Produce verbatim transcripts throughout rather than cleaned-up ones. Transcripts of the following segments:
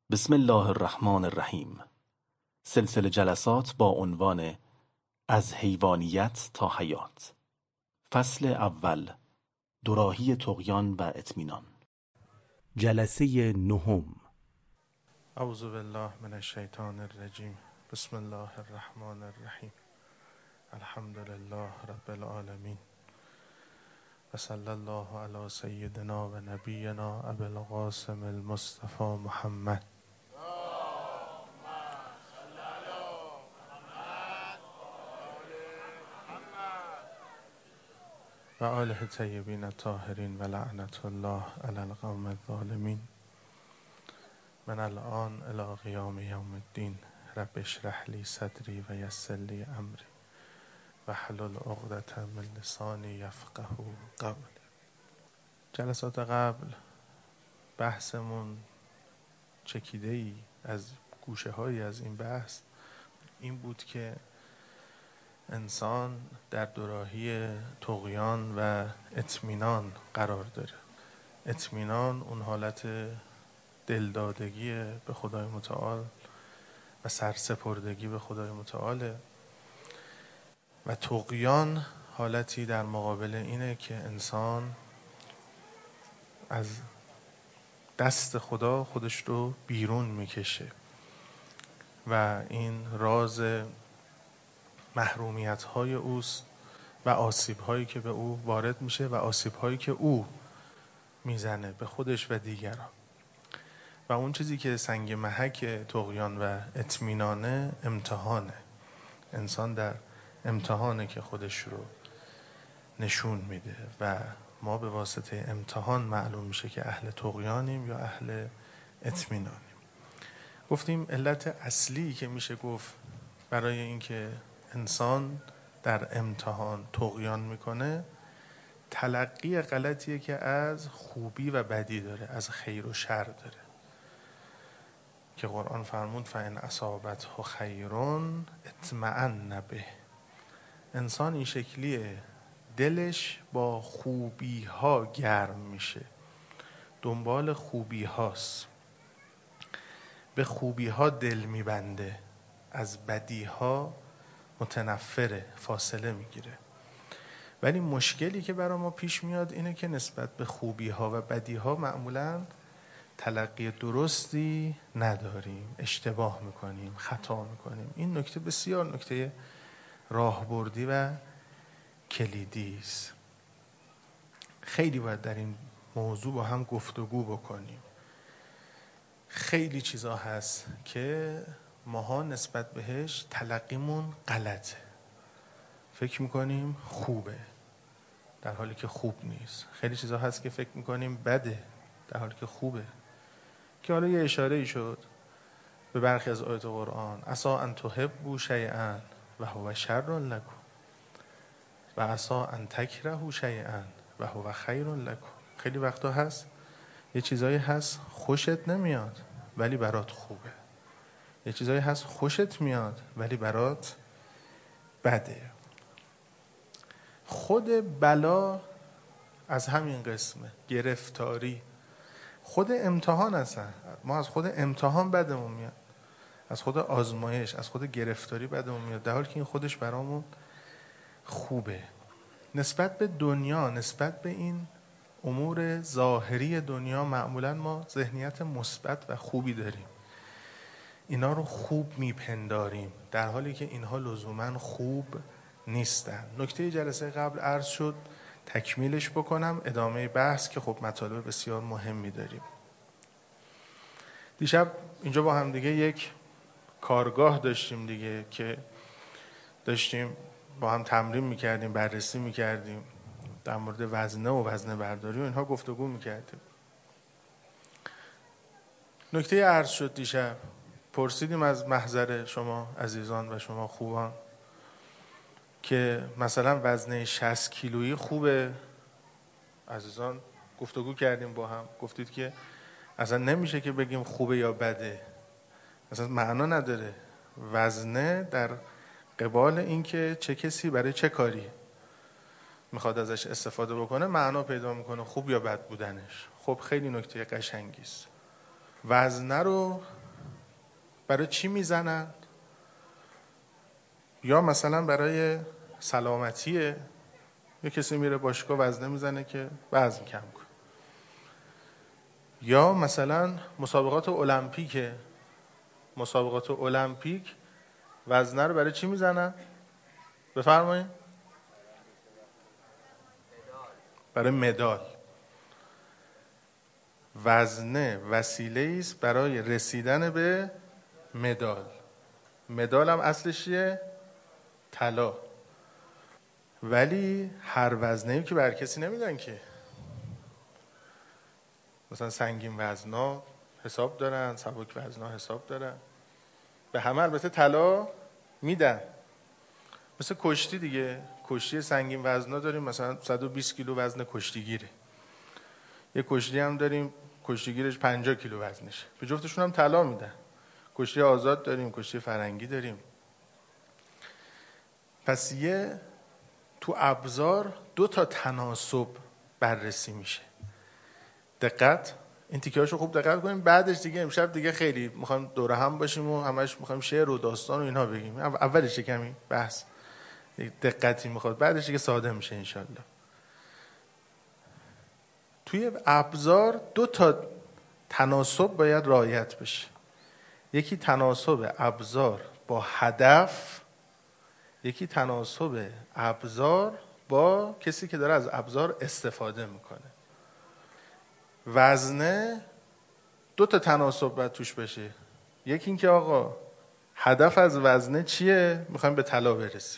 بسم الله الرحمن الرحیم. سلسله جلسات با عنوان از حیوانیت تا حیات. فصل اول، دوراهی طغیان و اطمینان. جلسه نهم. اعوذ بالله من الشیطان الرجیم. بسم الله الرحمن الرحیم. الحمد لله رب العالمین و صلی الله علی سیدنا و نبینا ابی القاسم المصطفى محمد و آله طیبین الطاهرین و لعنت الله علی القوم الظالمین. من الان الی قیام یوم الدین رب اشرح لی صدری و یسر لی امری واحلل عقدة من لسانی یفقهوا قولی. جلسات قبل بحثمون چکیده ای از گوشه هایی از این بحث این بود که انسان در دوراهی طغیان و اطمینان قرار داره. اطمینان اون حالت دلدادگی به خدای متعال و سرسپردگی به خدای متعاله و طغیان حالتی در مقابل اینه که انسان از دست خدا خودش رو بیرون میکشه و این راز محرومیت های اوست و آسیب هایی که به او وارد میشه و آسیب هایی که او میزنه به خودش و دیگران. و اون چیزی که سنگ محک طغیان و اطمینانه امتحانه. انسان در امتحانه که خودش رو نشون میده و ما به واسطه امتحان معلوم میشه که اهل طغیانیم یا اهل اطمینانیم. گفتیم علت اصلی که میشه گفت برای اینکه انسان در امتحان طغیان میکنه تلقی غلطیه که از خوبی و بدی داره، از خیر و شر داره، که قرآن فرمود فإن اصابته خیر اطمأن به. انسان این شکلیه، دلش با خوبی ها گرم میشه، دنبال خوبی هاست، به خوبی ها دل میبنده، از بدی ها متنفره، فاصله میگیره. ولی مشکلی که برای ما پیش میاد اینه که نسبت به خوبی ها و بدی ها معمولاً تلقی درستی نداریم، اشتباه میکنیم، خطا میکنیم. این نکته بسیار نکته راهبردی و کلیدی است. خیلی باید در این موضوع با هم گفتگو بکنیم. خیلی چیزا هست که ماها نسبت بهش تلقیمون غلطه، فکر میکنیم خوبه در حالی که خوب نیست. خیلی چیزا هست که فکر میکنیم بده در حالی که خوبه، که حالا یه اشاره ای شد به برخی از آیات قرآن. عسی ان تحبوا شیئا و هو شر لکم و عسی ان تکرهوا شیئا و هو خیر لکم. خیلی وقتا هست یه چیزایی هست خوشت نمیاد ولی برات خوبه، یه چیزایی هست خوشت میاد ولی برات بده. خود بلا از همین قسمه، گرفتاری، خود امتحان هستن. ما از خود امتحان بدمون میاد، از خود آزمایش، از خود گرفتاری بدمون میاد، در حالی که این خودش برامون خوبه. نسبت به دنیا، نسبت به این امور ظاهری دنیا معمولا ما ذهنیت مثبت و خوبی داریم، اینا رو خوب میپنداریم، در حالی که اینها لزوما خوب نیستن. نکته جلسه قبل عرض شد، تکمیلش بکنم، ادامه بحث که خب مطالب بسیار مهمی داریم. دیشب اینجا با هم دیگه یک کارگاه داشتیم دیگه، که داشتیم با هم تمرین میکردیم، بررسی میکردیم، در مورد وزنه و وزنه برداری و اینها گفتگو میکردیم. نکته عرض شد دیشب، پرسیدیم از محضر شما عزیزان و شما خوبان که مثلا وزنه شصت کیلویی خوبه. عزیزان گفتگو کردیم با هم، گفتید که اصلا نمیشه که بگیم خوبه یا بده، اصلا معنا نداره. وزنه در قبال این که چه کسی برای چه کاری میخواد ازش استفاده بکنه معنا پیدا میکنه، خوب یا بد بودنش. خب خیلی نکته قشنگی است. وزنه رو برای چی میزنن؟ یا مثلا برای سلامتیه، یا کسی میره باشگاه وزنه میزنه که وزن کم کنه، یا مثلا مسابقات المپیکه، مسابقات المپیک وزنه رو برای چی میزنن؟ بفرمایید. برای مدال. وزنه وسیله است برای رسیدن به مدال. مدال هم اصلش چیه؟ طلا. ولی هر وزنه‌ای که بر کسی نمیدن که. مثلا سنگین وزنا حساب دارن، سبک وزنا حساب دارن. به همه البته طلا میدن. مثل کشتی دیگه، کشتی سنگین وزنا داریم، مثلا صد و بیست کیلو وزن کشتیگیره. یه کشتی هم داریم کشتیگیرش پنجاه کیلو وزنشه، به جفتشون هم طلا میدن. کشتی آزاد داریم، کشتی فرنگی داریم. پس یه تو ابزار دو تا تناسب بررسی میشه. دقت، این تیکه‌هاشو خوب دقت کنیم. بعدش دیگه امشب دیگه خیلی میخوام دوره هم باشیم و همش میخوام شعر و داستان و اینها بگیم. اولش کمی بحث دقتی میخواد، بعدش دیگه ساده میشه انشالله. توی ابزار دو تا تناسب باید رعایت بشه. یکی تناسب ابزار با هدف، یکی تناسب ابزار با کسی که داره از ابزار استفاده میکنه. وزنه دو تا تناسب باید توش بشه. یکی این که آقا هدف از وزنه چیه؟ میخوایم به طلا برسیم،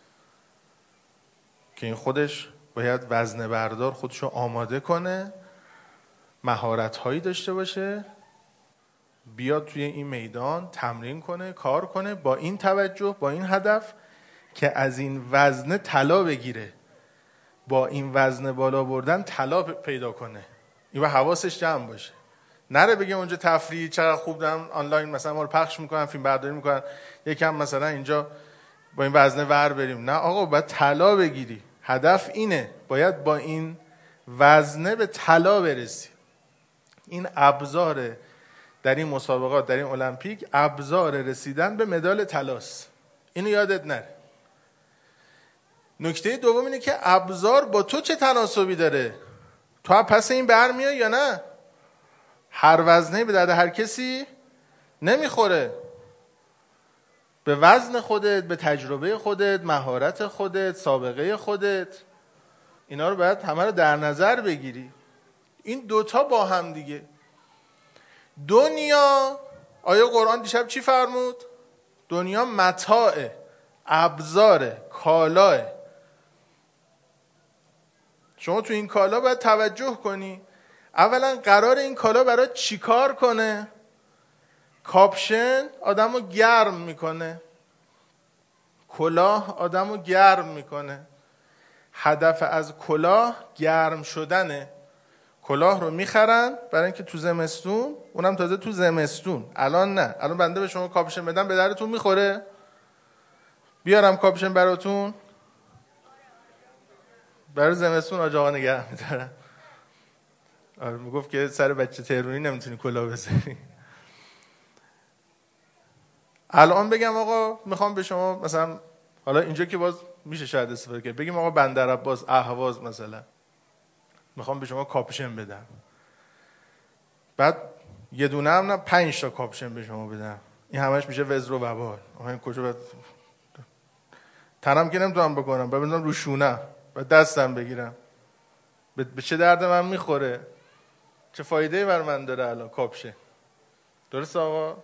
که این خودش باید وزنه بردار خودشو آماده کنه، مهارت هایی داشته باشه، بیاد توی این میدان تمرین کنه، کار کنه با این توجه، با این هدف که از این وزنه طلا بگیره، با این وزنه بالا بردن طلا پیدا کنه. این با حواسش جمع باشه، نره بگه اونجا تفریح چقدر خوب دارم آنلاین مثلا ما رو پخش میکنن، فیلم برداری میکنن، یکم مثلا اینجا با این وزنه ور بریم. نه آقا، باید طلا بگیری. هدف اینه، باید با این وزنه به طلا برسی. این ابزار در این مسابقات، در این المپیک، ابزار رسیدن به مدال طلاست. اینو یادت نره. نکته دوم اینه که ابزار با تو چه تناسبی داره؟ تو هم پس این برمیای یا نه؟ هر وزنه به درد هر کسی نمیخوره. به وزن خودت، به تجربه خودت، مهارت خودت، سابقه خودت، اینا رو باید همه رو در نظر بگیری. این دوتا با هم دیگه. دنیا، آیه قرآن دیشب چی فرمود؟ دنیا متاع، ابزار، کالاه. شما تو این کالا باید توجه کنی. اولا قرار این کالا برای چی کار کنه؟ کاپشن آدم رو گرم میکنه، کلاه آدم رو گرم میکنه. هدف از کلاه گرم شدنه. کلاه رو میخرن برای اینکه تو زمستون، اونم تازه تو زمستون، الان نه، الان بنده به شما کاپشن بدم به درتون میخوره؟ بیارم کاپشن براتون؟ برای زمستون آج آقا نگه میدارن. آره میگفت که سر بچه تهرونی نمیتونی کلاه بذاری. الان بگم آقا میخوام به شما مثلا، حالا اینجا که باز میشه شاید استفاده کرد، بگیم آقا بندرعباس، اهواز مثلا، میخوام به شما کاپشن بدم، بعد یه دونه هم نه پنج تا کاپشن به شما بدم، این همش میشه وزر و وبال. آقا این کجا باید تنم که نمیتونم بکنم، باید بزنم رو شونه، باید دستم بگیرم. به چه درد من میخوره؟ چه فایده بر من داره الان کاپشن؟ درست آقا؟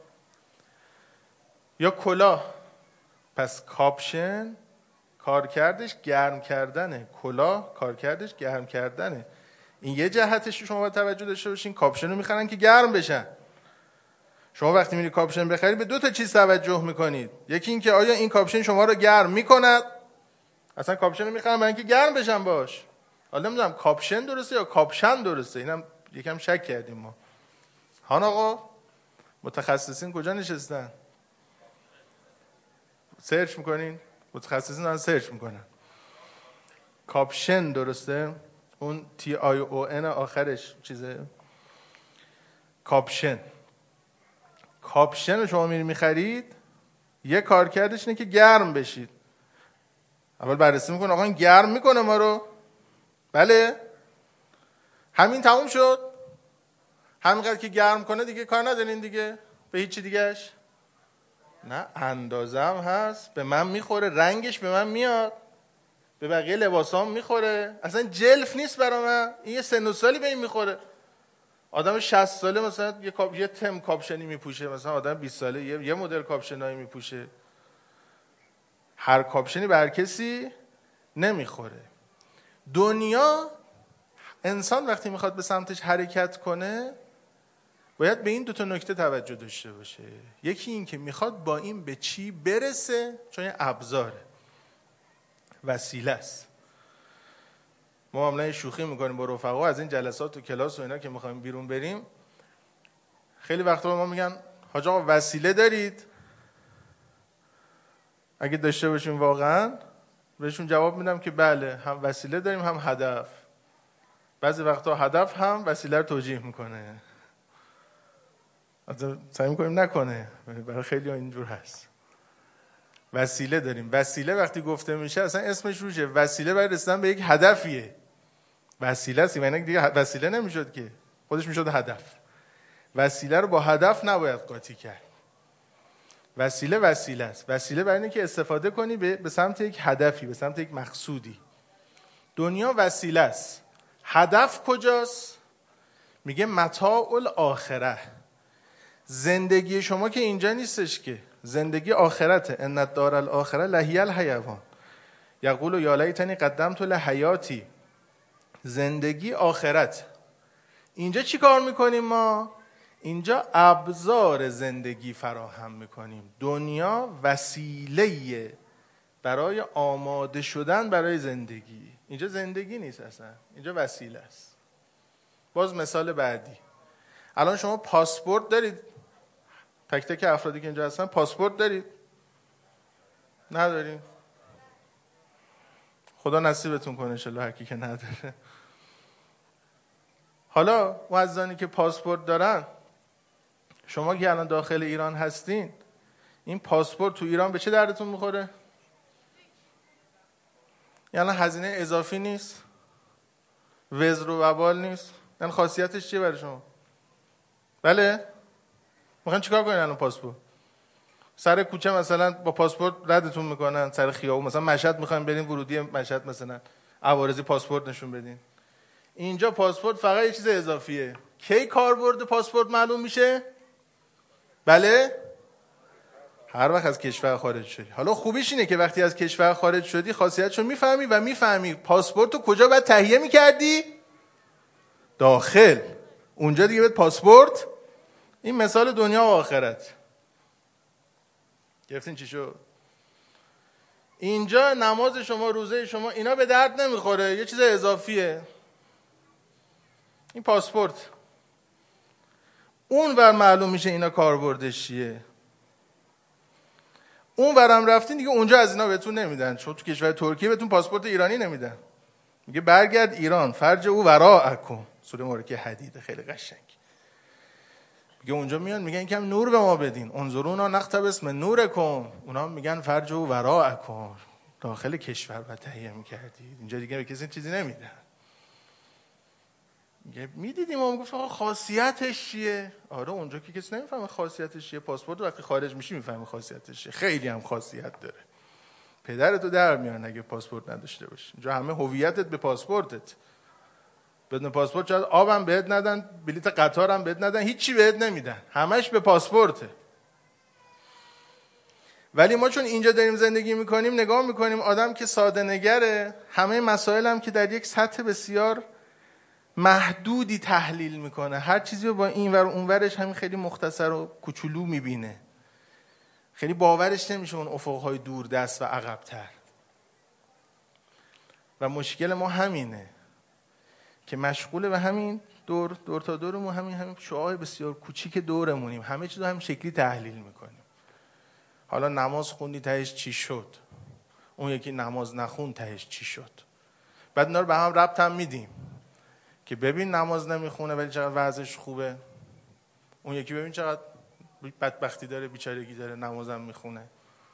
یا کلاه. پس کاپشن کارکردش گرم کردنه، کلاه کارکردش گرم کردنه. این یه جهتش شما باید توجه داشته باشین. کاپشن رو میخرن که گرم بشن. شما وقتی میری کاپشن بخرید به دو تا چیز توجه میکنید. یکی این که آیا این کاپشن شما رو گرم میکند؟ اصلا کاپشن رو میخرن برای اینکه گرم بشن باش. حالا نمیدونم کاپشن درسته یا کاپشن درسته، اینم یکم شک کردیم ما. هان آقا متخصصین کجا نشستن؟ سرچ میکنین؟ متخصصین دارن سرچ میکنن. کاپشن درسته؟ اون تی آی او ان آخرش چیزه؟ کاپشن. کاپشن رو شما میری میخرید، یه کار کردش اینه که گرم بشید. اول بررسی میکنه آقا این گرم میکنه ما رو؟ بله. همین تموم شد؟ همینقدر که گرم کنه دیگه کار ندارین دیگه به هیچی دیگهش؟ نه، اندازم هست، به من میخوره، رنگش به من میاد، به بقیه لباسام میخوره، اصلا جلف نیست برا من، این یه سن و سالی به این میخوره. آدم شصت ساله مثلا یه کاپ یه تم کاپشنی میپوشه، مثلا آدم بیست ساله یه, یه مدل کاپشنایی میپوشه. هر کاپشنی به هر کسی نمیخوره. دنیا، انسان وقتی میخواد به سمتش حرکت کنه باید به این دو تا نکته توجه داشته باشه. یکی این که میخواد با این به چی برسه، چون یه ابزاره، وسیله است. ما معمولا شوخی میکنیم با رفقا از این جلسات و کلاس و اینا که میخوایم بیرون بریم، خیلی وقتا به ما میگن حاج آقا وسیله دارید؟ اگه داشته باشیم واقعا بهشون جواب میدم که بله، هم وسیله داریم هم هدف. بعضی وقتا هدف هم وسیله رو توجیه میکنه، سعی میکنیم نکنه، برای خیلی ها اینجور هست. وسیله داریم. وسیله وقتی گفته میشه اصلا اسمش روشه، وسیله برای رسیدن به یک هدفیه. وسیله است، یعنی دیگه وسیله نمیشد که، خودش میشد هدف. وسیله رو با هدف نباید قاطی کرد. وسیله وسیله است. وسیله برای اینه که استفاده کنی به سمت یک هدفی، به سمت یک مقصودی. دنیا وسیله است. هدف کجاست؟ میگه متاع الاخره. زندگی شما که اینجا نیستش که، زندگی آخرته. ان الدار الاخره لهی الحیوان یقول یا لیتنی قدمت لحیاتی. زندگی آخرت. اینجا چی کار میکنیم ما؟ اینجا ابزار زندگی فراهم میکنیم. دنیا وسیله برای آماده شدن برای زندگی. اینجا زندگی نیست اصلا، اینجا وسیله است. باز مثال بعدی، الان شما پاسپورت دارید؟ تک تک افرادی که اینجا هستن پاسپورت دارید؟ ندارید؟ خدا نصیبتون کنه انشالله هر کی که نداره. حالا معززانی که پاسپورت دارن، شما که الان داخل ایران هستین، این پاسپورت تو ایران به چه دردتون میخوره؟ یعنی هزینه اضافی نیست، وزر و وبال نیست. یعنی خاصیتش چیه برای شما؟ بله؟ میخواین چیکار کنین الان پاسپورت؟ سر کوچه مثلا با پاسپورت ردتون میکنن، سر خیابون مثلا مشهد میخواین برین ورودی مشهد مثلا عوارضی پاسپورت نشون بدین. اینجا پاسپورت فقط یه چیز اضافیه. کی کاربرد پاسپورت معلوم میشه؟ بله؟ هر وقت از کشور خارج شدی. حالا خوبیش اینه که وقتی از کشور خارج شدی خاصیتشو میفهمی و میفهمی پاسپورتو کجا باید تهیه میکردی؟ داخل. اونجا دیگه بهت پاسپورت. این مثال دنیا و آخرت. گرفتین چی شد؟ اینجا نماز شما، روزه شما، اینا به درد نمیخوره، یه چیز اضافیه. این پاسپورت. اون ور معلوم میشه اینا کاربردش چیه. اون ورم رفتین دیگه اونجا از اینا بهتون نمیدن، چون تو کشور ترکیه بهتون پاسپورت ایرانی نمیدن. میگه برگرد ایران، فرج او وراءکم. سوره مبارکه حدید خیلی قشنگ. میگه اونجا میان میگن یکم نور به ما بدین، انظرونا نقتبس من نورکم. اونا میگن فرج او وراءکم، داخل کشور باید تهیه میکردید، اینجا دیگه به کسی چیزی نمیدن. میگه میدیدیم، ما میگفت آقا خاصیتش چیه؟ آره اونجا که کسی نمیفهمه خاصیتش چیه. پاسپورت وقتی خارج میشی میفهمی خاصیتش چیه. خیلی هم خاصیت داره. پدرتو در میارن اگه پاسپورت نداشته باشی. اینجا همه هویتت به پاسپورتت. بدون پاسپورت شاید آبم بهت ندن، بلیط قطارم بهت ندن، هیچی بهت نمیدن، همش به پاسپورته. ولی ما چون اینجا داریم زندگی میکنیم نگاه میکنیم آدم که ساده نگره، همه مسائل هم که در یک سطح بسیار محدودی تحلیل میکنه، هر چیزی رو با این ور اون ورش همین خیلی مختصر و کوچولو میبینه، خیلی باورش نمیشه اون افقهای دور دست و عقب‌تر. و مشکل ما همینه که مشغول به همین دور دور تا دورمون، همین همین شعاع بسیار کوچیک دورمونیم، همه چیزو هم شکلی تحلیل میکنیم. حالا نماز خوندی تهش چی شد، اون یکی نماز نخوند تهش چی شد. بعد اینا رو به هم ربط هم میدیم که ببین نماز نمیخونه ولی چقدر وضعش خوبه، اون یکی ببین چقدر بدبختی داره، بیچارگی داره، نمازم میخونه.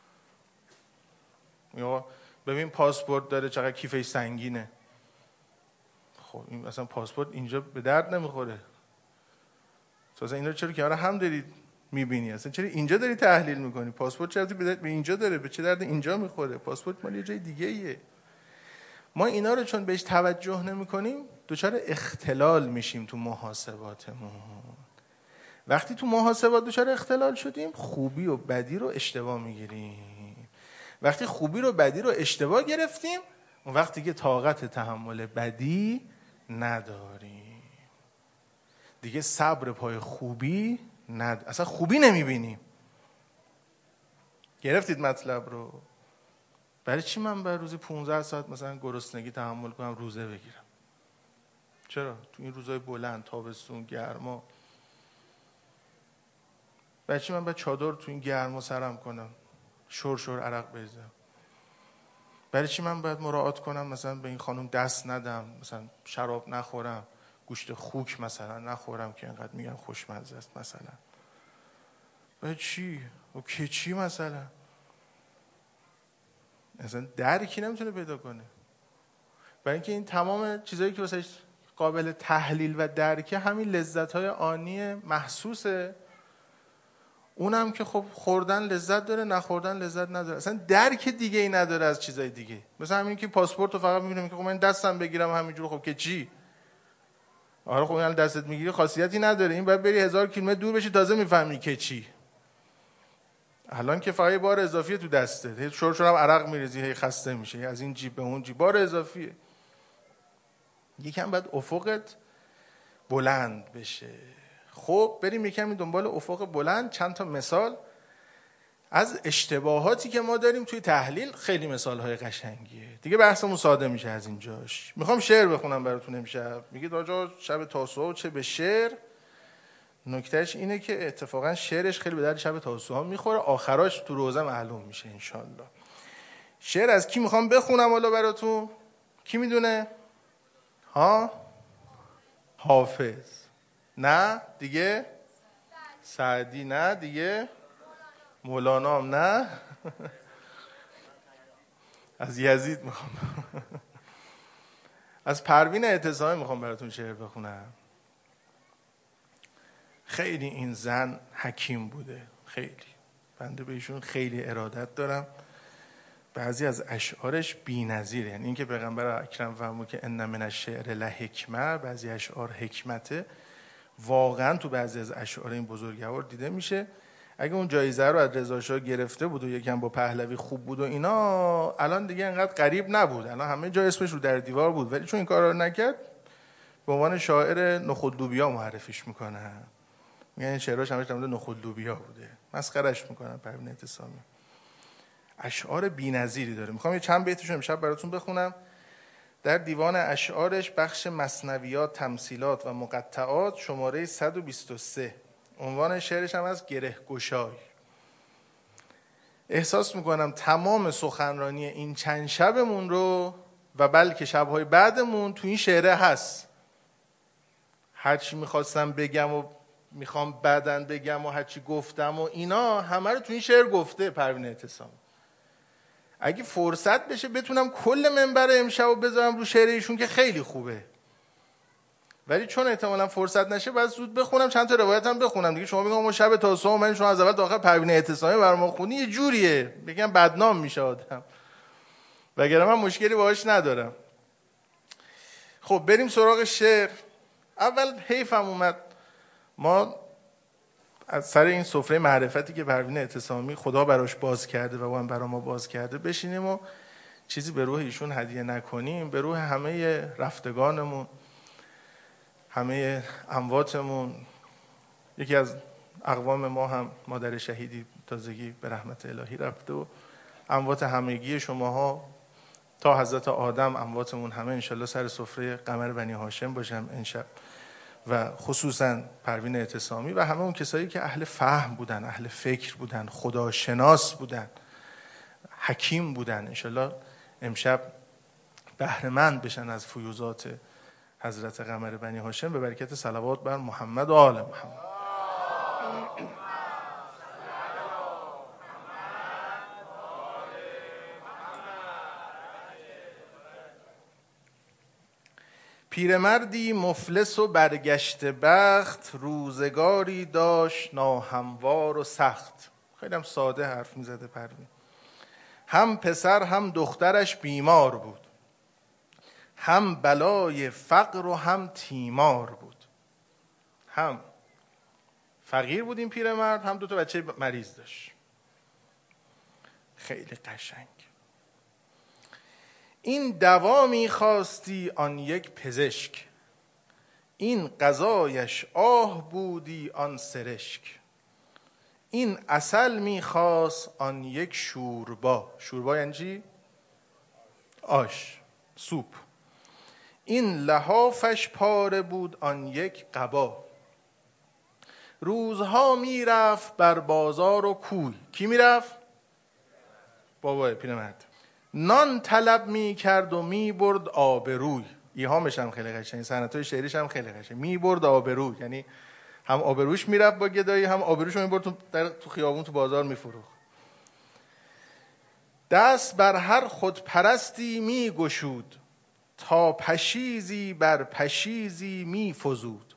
یا ببین پاسپورت داره چقدر کیفش سنگینه. خب این اصلا پاسپورت اینجا به درد نمیخوره. تو اصلا اینا چرا کنار هم داری میبینی؟ اصلا چرا اینجا داری تحلیل میکنی؟ پاسپورت چرا به اینجا داره؟ به چه درد اینجا میخوره؟ پاسپورت مال یه جای دیگه ایه. ما اینا رو چون بهش توجه نمیکنیم دچار اختلال میشیم تو محاسباتمون. وقتی تو محاسبات دچار اختلال شدیم خوبی و بدی رو اشتباه میگیریم. وقتی خوبی رو بدی رو اشتباه گرفتیم اون وقتی که طاقت تحمل بدی نداریم، دیگه صبر پای خوبی ند... اصلا خوبی نمیبینیم. گرفتید مطلب رو؟ برای چی من بر روزی پانزده ساعت مثلا گرسنگی تحمل کنم روزه بگیرم؟ چرا؟ تو این روزای بلند، تابستون، گرما، برای چی من باید چادر تو این گرما سرم کنم، شور شور عرق بریزم؟ برای چی من باید مراعات کنم مثلا به این خانم دست ندم، مثلا شراب نخورم، گوشت خوک مثلا نخورم که اینقدر میگن خوشمزه است مثلا؟ برای چی؟ و که چی مثلا؟ اصلا درکی نمیتونه پیدا کنه. برای اینکه این تمام چیزایی که واسه قابل تحلیل و درکه همین لذت‌های آنی محسوسه، اونم که خب خوردن لذت داره، نخوردن لذت نداره. اصلا درک دیگه ای نداره از چیزای دیگه. مثلا همین که پاسپورت رو فقط می‌بینیم که خب من دستم بگیرم همینجور، خب که چی؟ آره خب این دستت میگیری خاصیتی نداره، این باید بری هزار کیلومتر دور بشی تازه میفهمی که چی. الان که فقط بار اضافیه تو دسته، هی شور شور هم عرق میریزی، هی خسته میشه، از این جیب به اون جیب بار اضافیه. یکم باید افقت بلند بشه. خب بریم یکم دنبال افق بلند. چند تا مثال از اشتباهاتی که ما داریم توی تحلیل، خیلی مثال‌های قشنگیه. دیگه بحثمون ساده میشه از اینجاش. میخوام شعر بخونم براتون امشب. میگید آقا شب تاسوعا چه به شعر. نکتهش اینه که اتفاقا شعرش خیلی به درد شب تاسوعا میخوره، آخراش تو روزه معلوم میشه انشالله. شعر از کی میخوام بخونم حالا براتون؟ کی میدونه؟ ها؟ حافظ نه دیگه؟ سعدی نه دیگه؟ مولانا هم نه؟ از یزید میخوام. از پروین اعتصامی میخوام براتون شعر بخونم. خیلی این زن حکیم بوده، خیلی. بنده به ایشون خیلی ارادت دارم. بعضی از اشعارش بی‌نظیره، یعنی اینکه پیغمبر اکرم فرمود که ان من الشعر لحکمه، بعضی اشعار حکمته. واقعا تو بعضی از اشعار این بزرگوار دیده میشه. اگه اون جایزه رو از رضا شاه گرفته بود و یکم با پهلوی خوب بود و اینا، الان دیگه انقدر غریب نبود، الان همه جا اسمش رو در دیوار بود. ولی چون این کارا رو نکرد به عنوان شاعر نخودلوبیا معرفیش میکنن، میگن این شعراش همش در مورد نخودلوبیا بوده، مسخرهش میکنن. پروین اعتصامی اشعار بی‌نظیری داره. میخوام یه چند بیتش امشب براتون بخونم. در دیوان اشعارش بخش مثنویات، تمثیلات و مقطعات شماره صد و بیست و سه، عنوان شعرش هم از گره گشای. احساس میکنم تمام سخنرانی این چند شبمون رو و بلکه شبهای بعدمون تو این شعره هست. هرچی میخواستم بگم و میخوام بعدن بگم و هرچی گفتم و اینا همه رو تو این شعر گفته پروین اعتصامی. اگه فرصت بشه بتونم کل منبر امشب رو بذارم رو شعر ایشون که خیلی خوبه، ولی چون احتمالاً فرصت نشه بعد زود بخونم، چند تا روایت هم بخونم دیگه. شما میگم ما شب تاسوعا من شما از اول تا آخر پروین اعتصامی برام خونی، یه جوریه بگم بدنام میشه آدم، وگرنه من مشکلی باهاش ندارم. خب بریم سراغ شعر. اول حیفم اومد ما از سر این سفره معرفتی که پروین اعتصامی خدا براش باز کرده و اون برا ما باز کرده بشینیم و چیزی به روح ایشون هدیه نکنیم، به روح همه رفتگانمون، همه امواتمون. یکی از اقوام ما هم مادر شهیدی تازگی به رحمت الهی رفته و اموات همگی شماها تا حضرت آدم امواتمون همه انشالله سر سفره قمر بنی هاشم باشم انشب، و خصوصا پروین اعتصامی و همه اون کسایی که اهل فهم بودن، اهل فکر بودن، خداشناس بودن، حکیم بودن، انشالله امشب بهره‌مند بشن از فیوزات حضرت قمر بنی هاشم به برکت صلوات بر محمد و آل محمد. پیرمردی مفلس و برگشته بخت، روزگاری داشت ناهموار و سخت. خیلی هم ساده حرف میزده پروین. هم پسر هم دخترش بیمار بود، هم بلای فقر و هم تیمار بود. هم فقیر بود این پیرمرد، هم دو تا بچه مریض داشت. خیلی قشنگ. این دوا می‌خواستی آن یک پزشک، این غذایش آه بودی آن سرشک. این عسل می‌خواست آن یک شوربا. شوربا یعنی چی؟ آش، سوپ. این لحافش پاره بود آن یک قبا. روزها میرفت بر بازار و کوی. کی میرفت؟ بابای پیرمرد. نان طلب میکرد و میبرد آبروی. ایهامش هم خیلی قشنگ، سنتای شعریش هم خیلی قشنگ. میبرد آبروی یعنی هم آبروش میرفت با گدایی، هم آبروش رو میبرد تو, تو خیابون تو بازار میفروخت. دست بر هر خودپرستی میگشود، تا پشیزی بر پشیزی میفزود.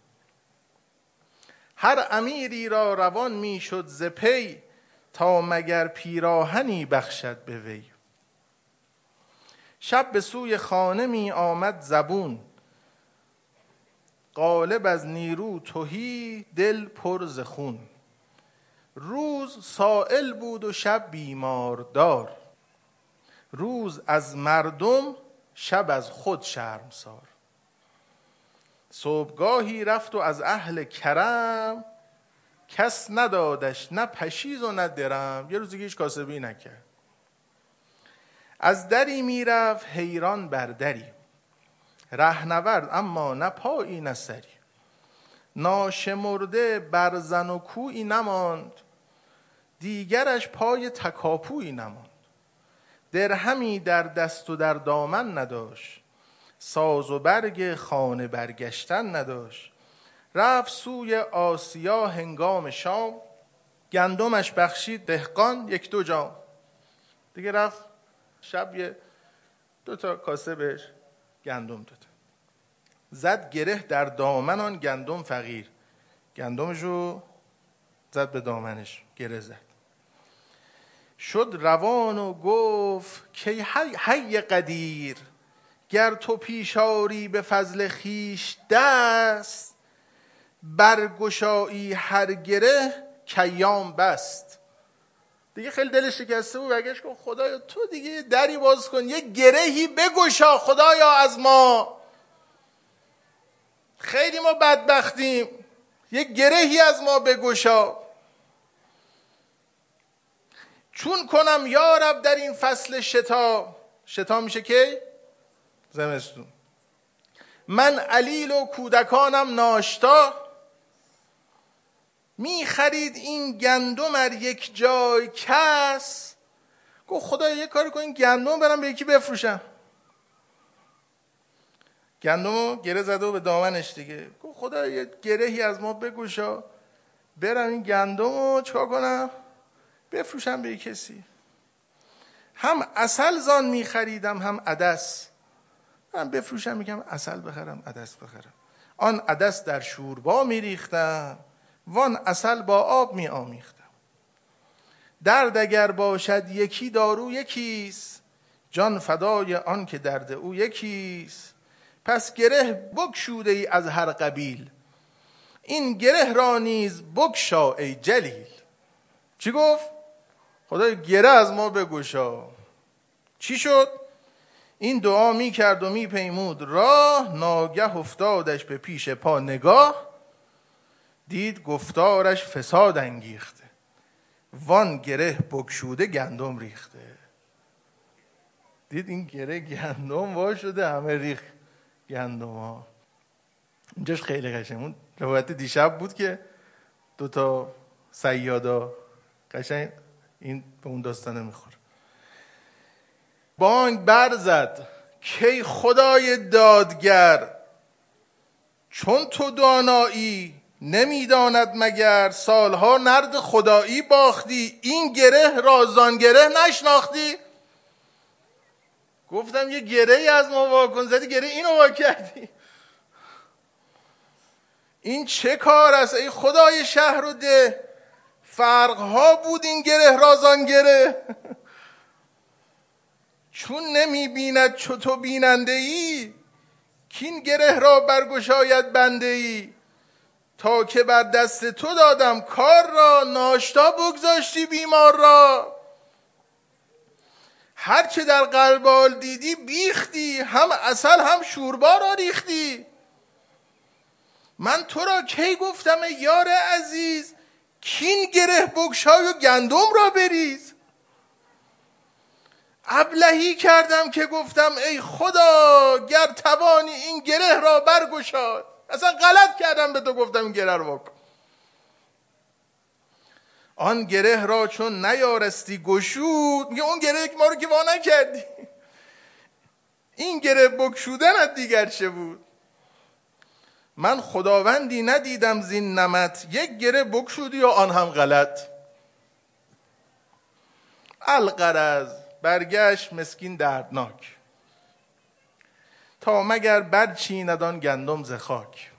هر امیری را روان میشد ز پی، تا مگر پیراهنی بخشد به وی. شب به سوی خانه می آمد زبون، غالب از نیرو تهی دل پر ز خون. روز سائل بود و شب بیماردار، روز از مردم شب از خود شرمسار. صبحگاهی رفت و از اهل کرم، کس ندادش نه پشیز و نه درم. یه روزی که هیچ کاسبی نکرد. از دری میرفت حیران بر دری، رهنورد اما نه پایی نه سری. ناشمرده بر زن و کویی نماند، دیگرش پای تکاپویی نماند. درهمی در دست و در دامن نداشت، ساز و برگ خانه برگشتن نداشت. رفت سوی آسیا هنگام شام، گندمش بخشید دهقان یک دو جام. دیگه رفت شب یه دو تا کاسه بهش گندم داد. زد گره در دامن آن گندم فقیر، گندمشو زد به دامنش، گره زد. شد روان و گفت که حی, حی قدیر، گر تو پیشاری به فضل خیش دست، برگشایی هر گره کیام بست. دیگه خیلی دلش شکسته بود، برگشت گفت خدایا تو دیگه دری باز کن، یه گرهی بگشا خدایا از ما. خیلی ما بدبختیم، یه گرهی از ما بگشا. چون کنم یا رب در این فصل شتا، شتا میشه کی؟ زمستون. من علیل و کودکانم ناشتا، می خرید این گندم ار یک جای کس. گفت خدایا یه کاری کن این گندم برم به یکی بفروشم. گندمو گره زده و به دامنش دیگه. گفت خدایا یه گرهی از ما بگشا، برم این گندمو چیکار کنم؟ بفروشم به کسی. هم عسل زان می خریدم هم عدس. من بفروشم میگم عسل بخرم عدس بخرم. آن عدس در شوربا می ریختم، وان عسل با آب می آمیختم. درد اگر باشد یکی دارو یکیست، جان فدای آن که درد او یکیست. پس گره بگشوده ای از هر قبیل، این گره را نیز بگشا ای جلیل. چی گفت؟ خدای گره از ما بگشا. چی شد؟ این دعا می کرد و می پیمود راه، ناگه افتادش به پیش پا نگاه. دید گفتارش فساد انگیخته، وان گره بگشوده گندم ریخته. دید این گره گندم وا شده، همه ریخ گندم ها. اینجاش خیلی قشنگ. اون روایت دیشب بود که دوتا صیادا قشنگ این به اون داستانه میخوره. بانگ برزد کی خدای دادگر، چون تو دانایی نمیداند مگر. سالها نرد خدایی باختی، این گره رازان گره نشناختی. گفتم یه گره ای از ما واکن، زدی گره اینو وا کردی. این چه کار است ای خدای شهر و ده؟ فرقها بود این گره رازان گره. چون نمی بیند چو تو بیننده ای، کین گره را برگشاید بنده ای. تا که بر دست تو دادم کار را، ناشتا بگذاشتی بیمار را. هر چه در قلبال دیدی بیختی، هم عسل هم شوربا را ریختی. من تو را کی گفتم ای یار عزیز، کین گره بگشای و گندم را بریز. ابلهی کردم که گفتم ای خدا، گر توانی این گره را برگشای. اصلا غلط کردم به تو گفتم این گره رو بکن. آن گره را چون نیارستی گشود، میگه اون گره ما رو که وا نکردی، این گره بگشودنت دیگر چه بود. من خداوندی ندیدم زین نمط، یک گره بگشودی و آن هم غلط. الغرض برگشت مسکین دردناک، تا مگر برچیند آن گندم ز خاک.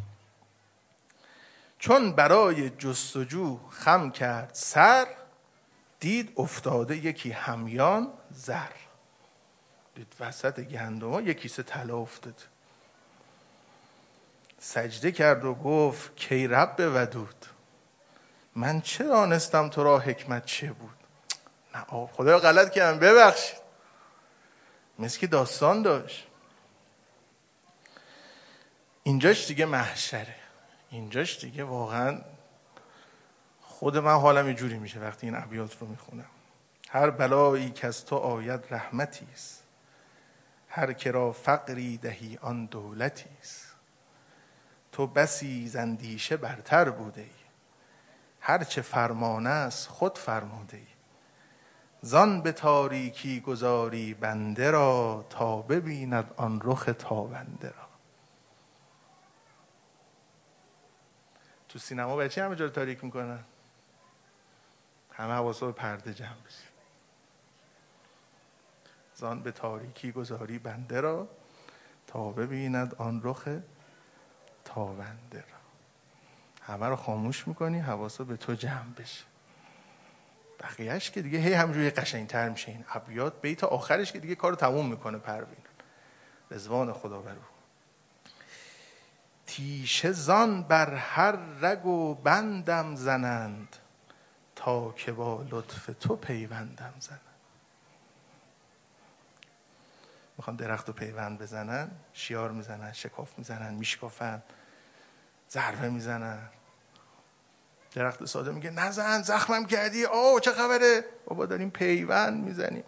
چون برای جستجو خم کرد سر، دید افتاده یکی همیان زر. دید وسط گندم ها یک کیسه طلا افتاد. سجده کرد و گفت کی رب ودود، من چه دانستم تو را حکمت چه بود. نه آب خدا غلط کردم ببخشید. مسکی داستان داشت. اینجاش دیگه محشره، اینجاش دیگه واقعا خود من حالم یه جوری میشه وقتی این ابیات رو میخونم. هر بلایی که از تو آید رحمتی است، هر که را فقری دهی آن دولتی است. تو بسی زندیشه برتر بوده ای، هر چه فرمان است خود فرموده ای. زان به تاریکی گذاری بنده را، تا ببیند آن رخ تابنده را. تو سینما بچه همه جا رو تاریک میکنن، همه حواسا به پرده جمع بشه. زان به تاریکی گذاری بنده را، تا ببیند آن رخ تابنده را. همه رو خاموش میکنی، حواسا به تو جمع بشه. بقیهش که دیگه هی همجوری قشنگتر میشه. این ابیات بیت آخرش که دیگه کارو تموم میکنه. پروین رضوان خدا بر او. تیشه زان بر هر رگ و بندم زنند، تا که با لطف تو پیوندم زنند. میخوان درخت رو پیوند بزنن، شیار میزنن، شکاف میزنن، میشکافن، ضربه میزنن. درخت ساده میگه نزن، زخمم کردی، آه چه خبره؟ بابا داریم پیوند میزنیم.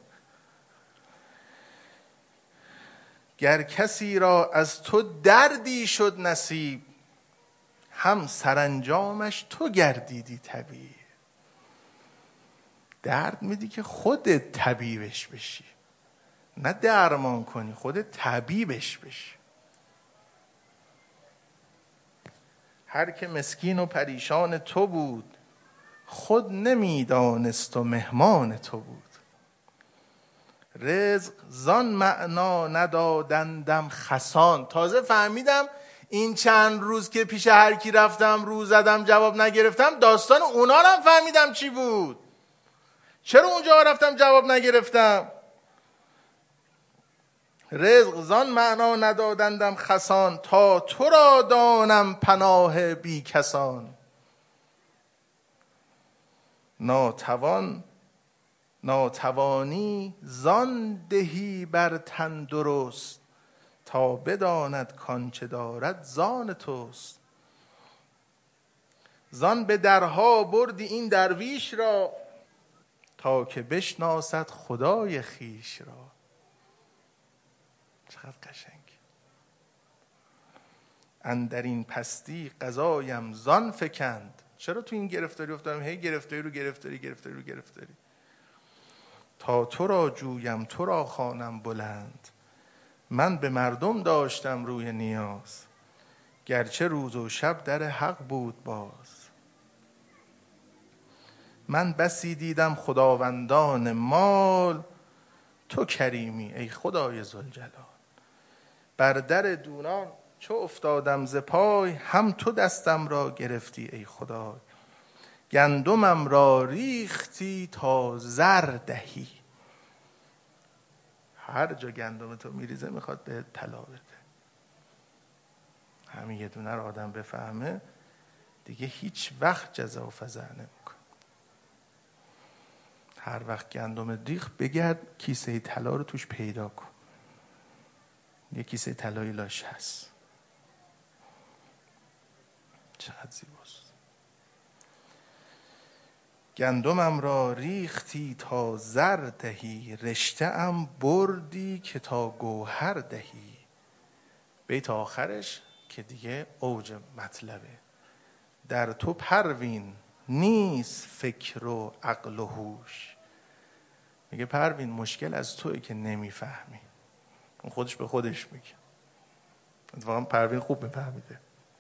گر کسی را از تو دردی شد نصیب، هم سرانجامش تو گردیدی طبیب. درد میدی که خودت طبیبش بشی، نه درمان کنی، خودت طبیبش بشی. هر که مسکین و پریشان تو بود، خود نمیدانست و مهمان تو بود. رزق زان معنا ندادندم خسان. تازه فهمیدم این چند روز که پیش هر کی رفتم رو زدم جواب نگرفتم، داستان اونا رو هم فهمیدم چی بود. چرا اونجا رفتم جواب نگرفتم؟ رزق زان معنا ندادندم خسان، تا تو را دانم پناه بی کسان. ناتوان ناتوانی زان دهی بر تن درست، تا بداند کانچه دارد زان توست. زان به درها بردی این درویش را، تا که بشناسد خدای خیش را. چقدر قشنگ. اندر این پستی قضایم زان فکند. چرا تو این گرفتاری افتادم؟ هی گرفتاری رو گرفتاری گرفتاری رو گرفتاری. تا تو را جویم تو را خوانم بلند، من به مردم داشتم روی نیاز. گرچه روز و شب در حق بود باز، من بسی دیدم خداوندان مال. تو کریمی ای خدای ذوالجلال. بر در دونان چو افتادم ز پای، هم تو دستم را گرفتی ای خدای. گندمم را ریختی تا زر دهی. هر جا گندم تو میریزه میخواد به طلا بده. همین یه دونه رو آدم بفهمه دیگه هیچ وقت جزا و فضا نمیکنه. هر وقت گندم ریخ بگرد کیسه طلا رو توش پیدا کن. یه کیسه طلایی لاش هست. چقدر زیباست. گندمم را ریختی تا زر دهی، رشته ام بردی که تا گوهر دهی. بیت آخرش که دیگه اوج مطلبه. در تو پروین نیست فکر و عقل و هوش. میگه پروین مشکل از توئه که نمیفهمی. اون خودش به خودش میگه. اتفاقا پروین خوب میفهمیده.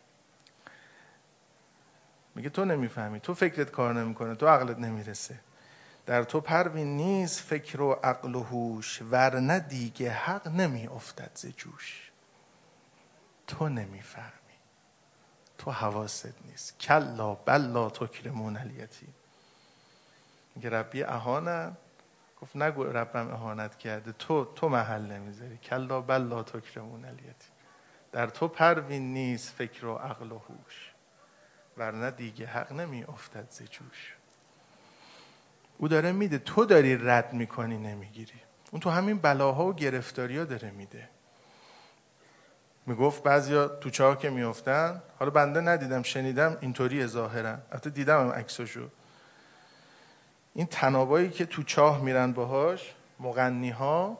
میگه تو نمیفهمی، تو فکرت کار نمیکنه، تو عقلت نمیرسه. در تو پروین نیست فکر و عقل و هوش، ورنه دیگه حق نمی افتد ز جوش. تو نمیفهمی، تو حواست نیست. کلا بلا تکرمون الیتیم. میگه ربی اهانه، گفت نگو ربم اهانت کرده، تو تو محل نمیذاری. کلا بلا تکرمون الیتیم. در تو پروین نیست فکر و عقل و هوش، ورنه دیگه حق نمی افتد ز جوش. او داره میده، تو داری رد میکنی نمیگیری. اون تو همین بلاها و گرفتاری ها داره میده. میگفت بعضیا تو چاه که میافتن، حالا بنده ندیدم شنیدم اینطوری ظاهرا، البته دیدم هم عکساشو، این طنابایی که تو چاه میرن باهاش مغنی ها،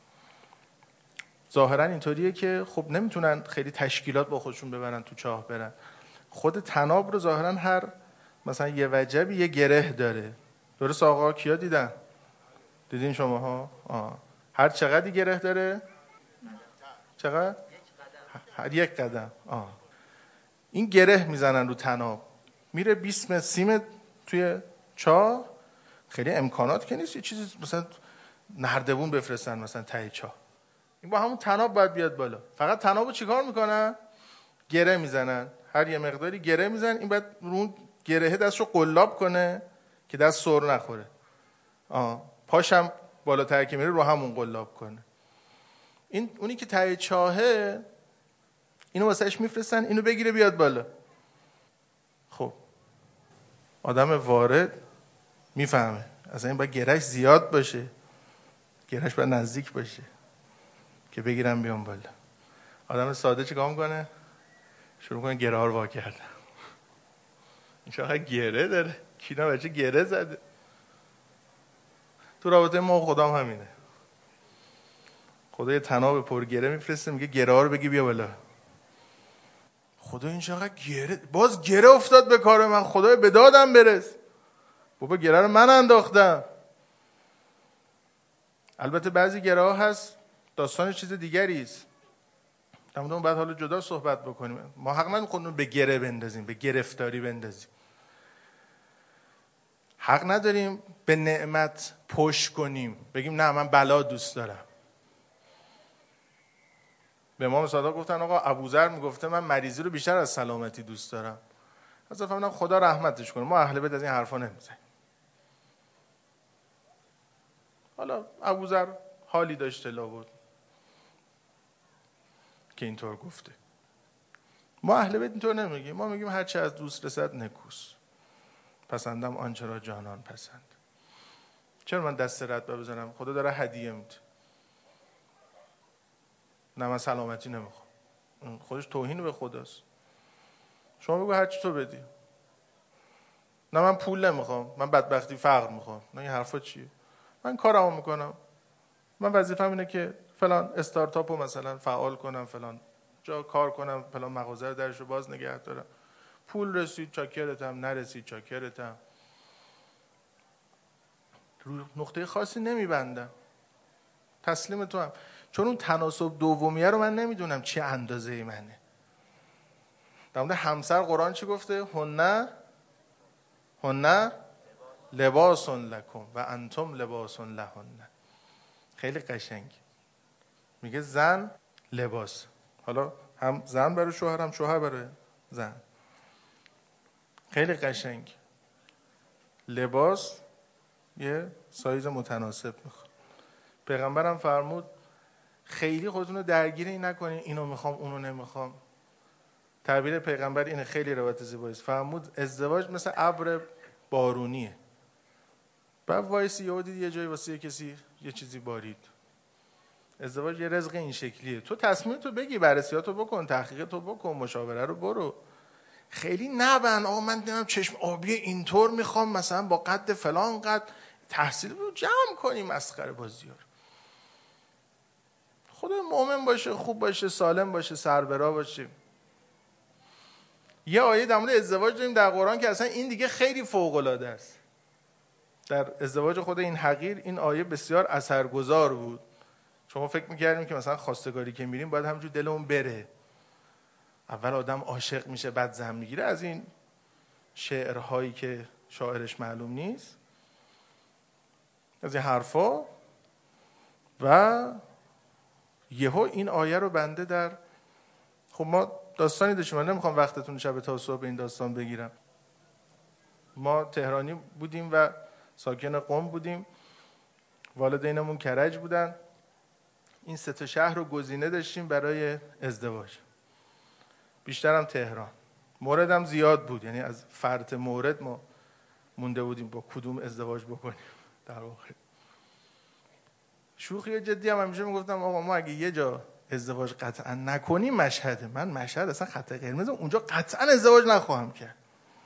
ظاهرا اینطوریه که خب نمیتونن خیلی تشکیلات با خودشون ببرن تو چاه برن. خود طناب رو ظاهرا هر مثلا یه وجبی یه گره داره. درست آقا کیا دیدن؟ دیدین شماها؟ آه. هر چقدری گره داره؟ چقدر؟ هر یک قدم. آه. این گره میزنن رو طناب، میره بیست متر سی متر توی چاه. خیلی امکانات که نیست یه چیزی مثلا نردبون بفرستن مثلا ته چاه. این با همون طناب باید بیاد بالا. فقط طنابو چیکار میکنن؟ گره میزنن. هر یه مقداری گره میزنن. این باید رو گرهه دستشو قلاب کنه که دست سر نخوره. آه. پاشم بالاتر که میره رو همون قلاب کنه. این اونی که ته چاهه اینو واسهش میفرستن اینو بگیره بیاد بالا. خب آدم وارد میفهمه اصلا این باید گرهش زیاد باشه، گرهش باید نزدیک باشه که بگیرم بیام بالا. آدم ساده چیکار میکنه؟ شروع میکنه گره ها رو وا کردن. این چقدر گره داره، کینا بچه گره زده. تو رابطه ما و خدا هم همینه. خدا یه طناب پر گره میفرسته میگه گره ها رو بگی بیا بالا. خدا این چقدر گره، باز گره افتاد به کار من، خدای به دادم برس. بابا گره رو من انداختم. البته بعضی گره ها هست داستان چیز دیگری است. تمام بعد حالا جدا صحبت بکنیم. ما حق نداریم به گره بندازیم، به گرفتاری بندازیم. حق نداریم به نعمت پشت کنیم، بگیم نه من بلا دوست دارم. به امام صادق گفتن آقا ابوذر میگفته من مریضی رو بیشتر از سلامتی دوست دارم. اصلا فهمیدم خدا رحمتش کنه، ما اهل بیت از این حرفا نمیزنیم. حالا ابوذر حالی داشته لابد که اینطور گفته. ما اهل بیت اینطور نمیگیم، ما میگیم هر چه از دوست رسد نکوست، پسندم آنچه را جانان پسند. چرا من دست رد بزنم؟ خدا داره هدیه میده. نه من سلامتی نمیخوام، خودش توهین به خداست. شما بگو هر چی تو بدی. نه من پول نمیخوام، من بدبختی فقر میخوام. نه این حرفا چیه؟ من کارمو میکنم، من وظیفه‌م اینه که فلان استارتاپو مثلا فعال کنم، فلان جا کار کنم، فلان مغازه رو درشو باز نگه دارم. پول رسید چاکرتم، نرسید چاکرتم. رو نقطه خاصی نمیبندم، تسلیم تو هم. چون اون تناسب دومیه رو من نمیدونم چه اندازه منه. در مورد همسر قرآن چی گفته؟ هنه هنه لباس لکم و انتم لباس لهن. خیلی قشنگ میگه زن لباس. حالا هم زن برای شوهر، هم شوهر برای زن. خیلی قشنگ. لباس یه سایز متناسب میخواد. پیغمبرم فرمود خیلی خودتون رو درگیر این نکنین اینو میخوام اونو نمیخوام. تعبیر پیغمبر اینه، خیلی روایت زیبایی است. فرمود ازدواج مثل ابر بارونیه. بعد وایسی یهو دید یه جایی واسه یه کسی یه چیزی بارید. ازدواج یه رزق این شکلیه. تو تصمیم تو بگی، بررسیاتو بکن، تحقیقاتو بکن، مشاوره رو برو. خیلی نبن آقا من دیدم چشم آبی اینطور میخوام مثلا با قد فلان قد، تحصیل رو جمع کنیم مسخره بازیار. خدا مؤمن باشه، خوب باشه، سالم باشه، سربرا باشه. یه آیه در مورد ازدواج داریم در قرآن که اصلا این دیگه خیلی فوق العاده است. در ازدواج خود این حقیر این آیه بسیار اثرگذار بود. شما فکر می‌کردیم که مثلا خواستگاری که میریم باید همینجور دلمون بره، اول آدم عاشق میشه بعد زن میگیره، از این شعرهایی که شاعرش معلوم نیست، از این حرفا. و یهو این آیه رو بنده در، خب ما داستانی داشتیم، من نمیخوام وقتتون شب تا صبح به این داستان بگیرم. ما تهرانی بودیم و ساکن قم بودیم، والدینمون کرج بودن. این سه تا شهر رو گزینه داشتیم برای ازدواج، بیشترم تهران. موردم زیاد بود، یعنی از فرط مورد ما مونده بودیم با کدوم ازدواج بکنیم. در واقع شوخی جدی هم همیشه میگفتم آقا ما اگه یه جا ازدواج قطعا نکنیم مشهده، من مشهد اصلا خط قرمز، اونجا قطعا ازدواج نخواهم کرد.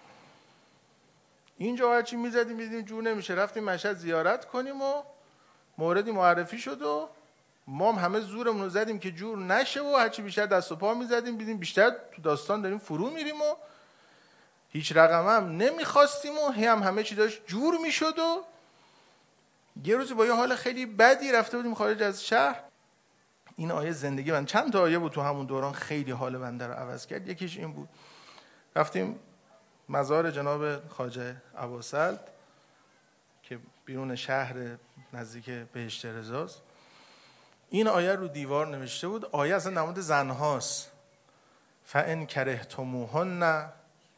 اینجا هرچی میزدیم میدیم جور نمیشه، رفتیم مشهد زیارت کنیم و موردی معرفی شد و ما هم همه زورمون رو زدیم که جور نشه و هرچی بیشتر دست و پا میزدیم دیدیم بیشتر تو داستان داریم فرو میریم و هیچ رقم هم نمیخواستیم و هم همه چی داشت جور میشد. و یه روزی با یه حال خیلی بدی رفته بودیم خارج از شهر. این آیه زندگی من، چند تا آیه بود تو همون دوران خیلی حال بنده رو عوض کرد. یکیش این بود، رفتیم مزار جناب خواجه ابوسعد که بیرون شهر نزدیک بهشت رضاست. این آیه رو دیوار نوشته بود. آیه اصلا در مورد زنهاست. فَإِنْ كَرِهْتُمُوهُنَّ،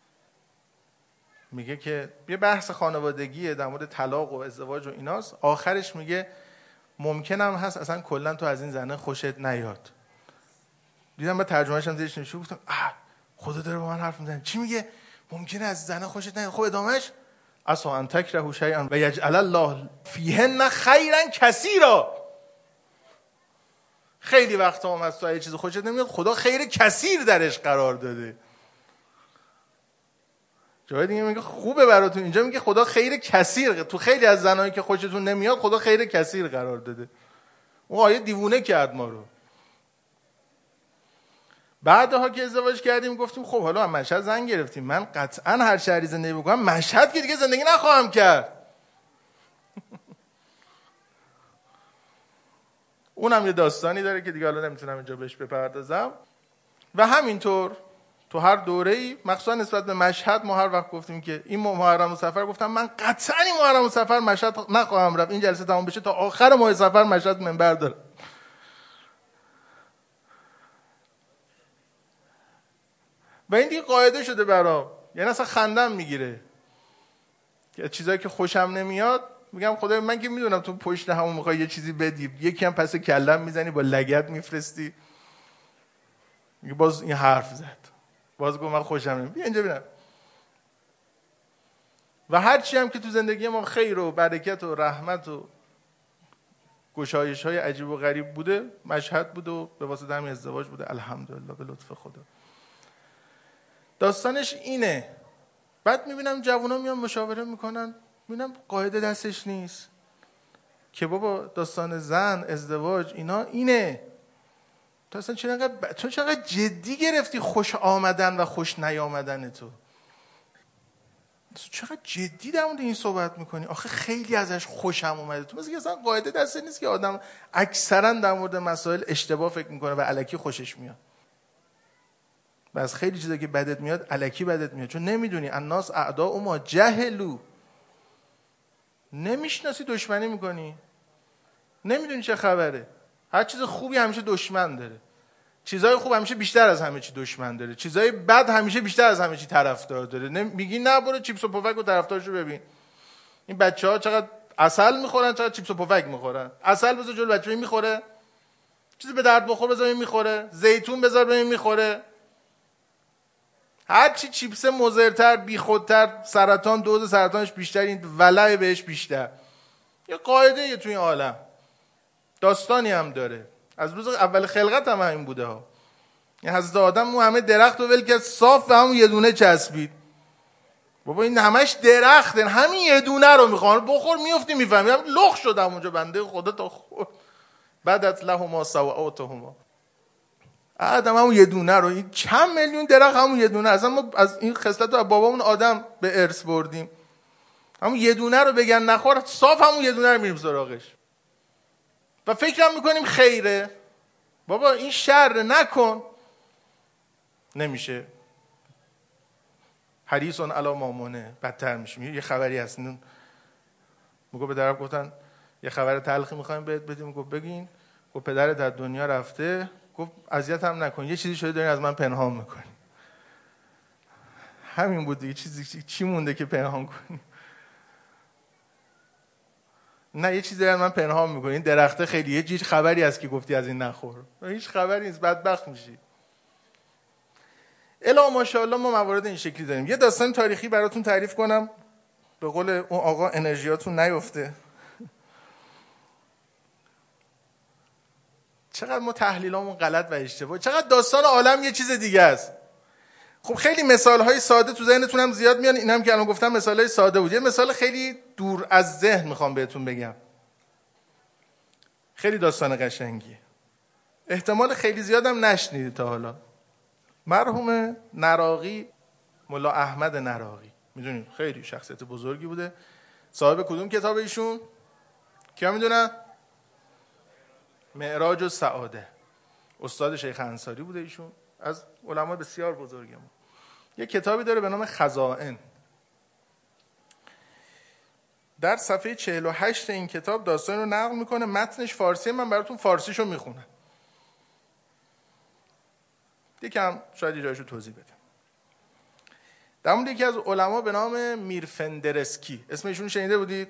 میگه که یه بحث خانوادگیه در مورد طلاق و ازدواج و ایناست. آخرش میگه ممکنم هست اصلا کلا تو از این زنه خوشت نیاد. دیدم با ترجمه‌اش هم زیرش نوشته، گفتم اه خدا داره با من حرف میزنه، چی میگه؟ ممکنه از زنه خوشت نیاد. خب ادامهش عسى ان تکرهوا شیئا و یجعل الله فیهن خیرا کثیرا. خیلی وقتا هم از تو یه چیز خوشت نمیاد، خدا خیر کثیر درش قرار داده. جای دیگه میگه خوبه براتون، اینجا میگه خدا خیر کثیر. تو خیلی از زنایی که خوشتون نمیاد خدا خیر کثیر قرار داده. اون آیه دیوونه کرد ما رو. بعدها که ازدواج کردیم گفتیم خب حالا هم مشهد زن گرفتیم، من قطعا هر شهری زندگی بکنم مشهد که دیگه زندگی نخواهم کرد. اونم یه داستانی داره که دیگه حالا نمیتونم اینجا بهش بپردازم. و همینطور تو هر دوره‌ای، مخصوصا نسبت به مشهد، ما هر وقت گفتیم که این محرم سفر، گفتم من قطعا این محرم سفر مشهد نخواهم رفت، این جلسه تمام بشه تا آخر ماه سفر مشهد منبر داره. و این دیگه قاعده شده برام، یعنی اصلا خندم میگیره که چیزایی که خوشم نمیاد میگم خدای من که میدونم تو پشت همون میخوای یه چیزی بدی، یکی هم پس کلم میزنی با لگد میفرستی. میگه باز این حرف زد، باز گفت من خوشم نمیاد، بیا اینجا ببینم. و هر چی هم که تو زندگی ما خیر و برکت و رحمت و گشایش های عجیب و غریب بوده، مشهد بوده و به واسطه همین ازدواج بوده، الحمدلله به لطف خدا. داستانش اینه. بعد میبینم جوونا میان مشاوره میکنن، میبینم قاعده دستش نیست که بابا داستان زن، ازدواج، اینا اینه. تو اصلا چقدر تو چقدر جدی گرفتی خوش آمدن و خوش نیامدن تو. چقدر جدی در مورد این صحبت میکنی؟ آخه خیلی ازش خوشم اومده. تو مثلا اصلا قاعده دست نیست که آدم اکثرا در مورد مسائل اشتباه فکر میکنه و الکی خوشش میاد. و از خیلی چیزا که بدت میاد الکی بدت میاد، چون نمیدونی الناس اعداء ما جهلوا. نمیشناسی دشمنی میکنی، نمیدونی چه خبره. هر چیز خوبی همیشه دشمن داره. چیزای خوب همیشه بیشتر از همه چی دشمن داره، چیزای بد همیشه بیشتر از همه چی طرفدار داره. میگی نه برو چیپس و پفک و طرفدارشو ببین. این بچه‌ها چقدر عسل میخورن، چقدر چیپس و پفک میخورن. عسل بذار جلو بچه‌ها میخوره، چیزی به درد بخور بذار میخوره، زیتون بذار ببین میخوره. هر چی چیپس مضرتر، بیخودتر، سرطان دوز سرطانش بیشتر، این ولع بهش بیشتر. یه قاعده یه توی این عالم، داستانی هم داره، از روز اول خلقت هم همین بوده ها. این حضرت آدم اون همه درخت رو ول کرد صاف و همون یه دونه چسبید. بابا این همش درخته، همین یه دونه رو میخوان بخور میفتی میفهمی. هم لخ شدم اونجا بنده خدا تا خور بدت لهما سوآتهما. آدم همون یه دونه رو، این چند میلیون درخت همون یه دونه. اصلا ما از این خصلت رو بابامون آدم به ارث بردیم. همون یه دونه رو بگن نخور صاف همون یه دونه رو میریم سراغش و فکرم میکنیم خیره. بابا این شر نکن، نمیشه. حریصون علی مامونه بدتر میشه. یه خبری هست میگه به درم گفتن یه خبر تلخی میخوایم بهت بدیم. گفت بگین. گفت پدرت در دنیا رفته. گفت اذیت هم نکن، یه چیزی شده دارین از من پنهان میکنی. همین بود دیگه. چیزی چی مونده که پنهان کنی؟ نه یه چیزی از من پنهان میکنی. این درخته خیلی یه چیز خبری هست که گفتی از این نخور. هیچ خبری نیست، بدبخت میشی. الا ماشاءالله ما موارد این شکلی داریم. یه داستان تاریخی براتون تعریف کنم به قول اون آقا انرژیاتون نیفته. چقدر ما تحلیلامون غلط و اشتباه، چقدر داستان عالم یه چیز دیگه است. خب خیلی مثال‌های ساده تو ذهنتون هم زیاد میان. اینم که الان گفتم مثال‌های ساده بود. یه مثال خیلی دور از ذهن میخوام بهتون بگم. خیلی داستان قشنگیه. احتمال خیلی زیادم نشنیدید تا حالا. مرحوم نراقی، ملا احمد نراقی، میدونید خیلی شخصیت بزرگی بوده. صاحب کدوم کتاب ایشون؟ کیا میدونن؟ معراج السعاده. استاد شیخ انصاری بوده ایشون، از علمای بسیار بزرگمون. یه کتابی داره به نام خزائن. در صفحه چهل و هشت این کتاب داستان رو نقل میکنه. متنش فارسی، من براتون فارسیشو میخونم. یکم شاید ایجاشو توضیح بدم. در مورد یکی از علما به نام میر فندرسکی. اسم ایشون شنیده بودید؟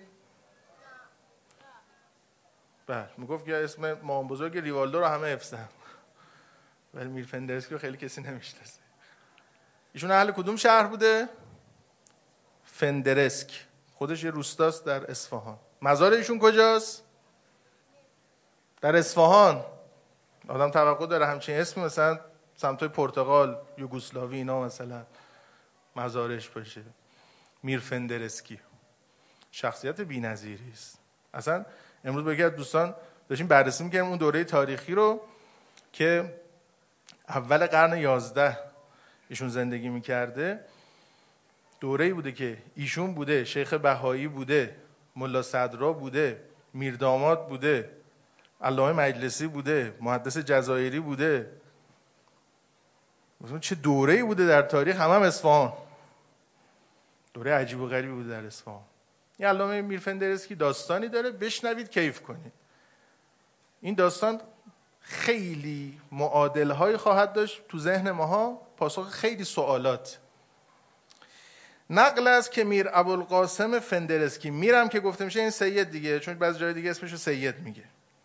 بله، میگفت که اسم مام بزرگ ریوالدو رو همه حفظن، ولی میر فندرسکی رو خیلی کسی نمیشناسه. ایشون اهل کدوم شهر بوده؟ فندرسک. خودش یه روستاست در اصفهان. مزار ایشون کجاست؟ در اصفهان. آدم توقع داره همچین اسمی مثلا سمتای پرتغال، یوگسلاوی اینا مثلا مزارش باشه. میر فندرسکی شخصیت بی‌نظیری است. اصلا امروز با یکی از دوستان داشتیم بررسی می‌کردیم اون دوره تاریخی رو که اول قرن یازده ایشون زندگی می‌کرده. دوره‌ای بوده که ایشون بوده، شیخ بهایی بوده، ملا صدرا بوده، میرداماد بوده، علامه مجلسی بوده، محدث جزایری بوده. مثلا چه دوره‌ای بوده در تاریخ. هم هم اصفهان. دوره عجیب و غریبی بوده در اصفهان. این علامه میر فندرسکی داستانی داره، بشنوید کیف کنید. این داستان خیلی معادل‌های خواهد داشت تو ذهن ماها، پاسخ خیلی سوالات. نقل است که میر ابوالقاسم فندرسکی، میرم که گفته میشه این سید دیگه، چون بعضی جای دیگه اسمشو سید میگه،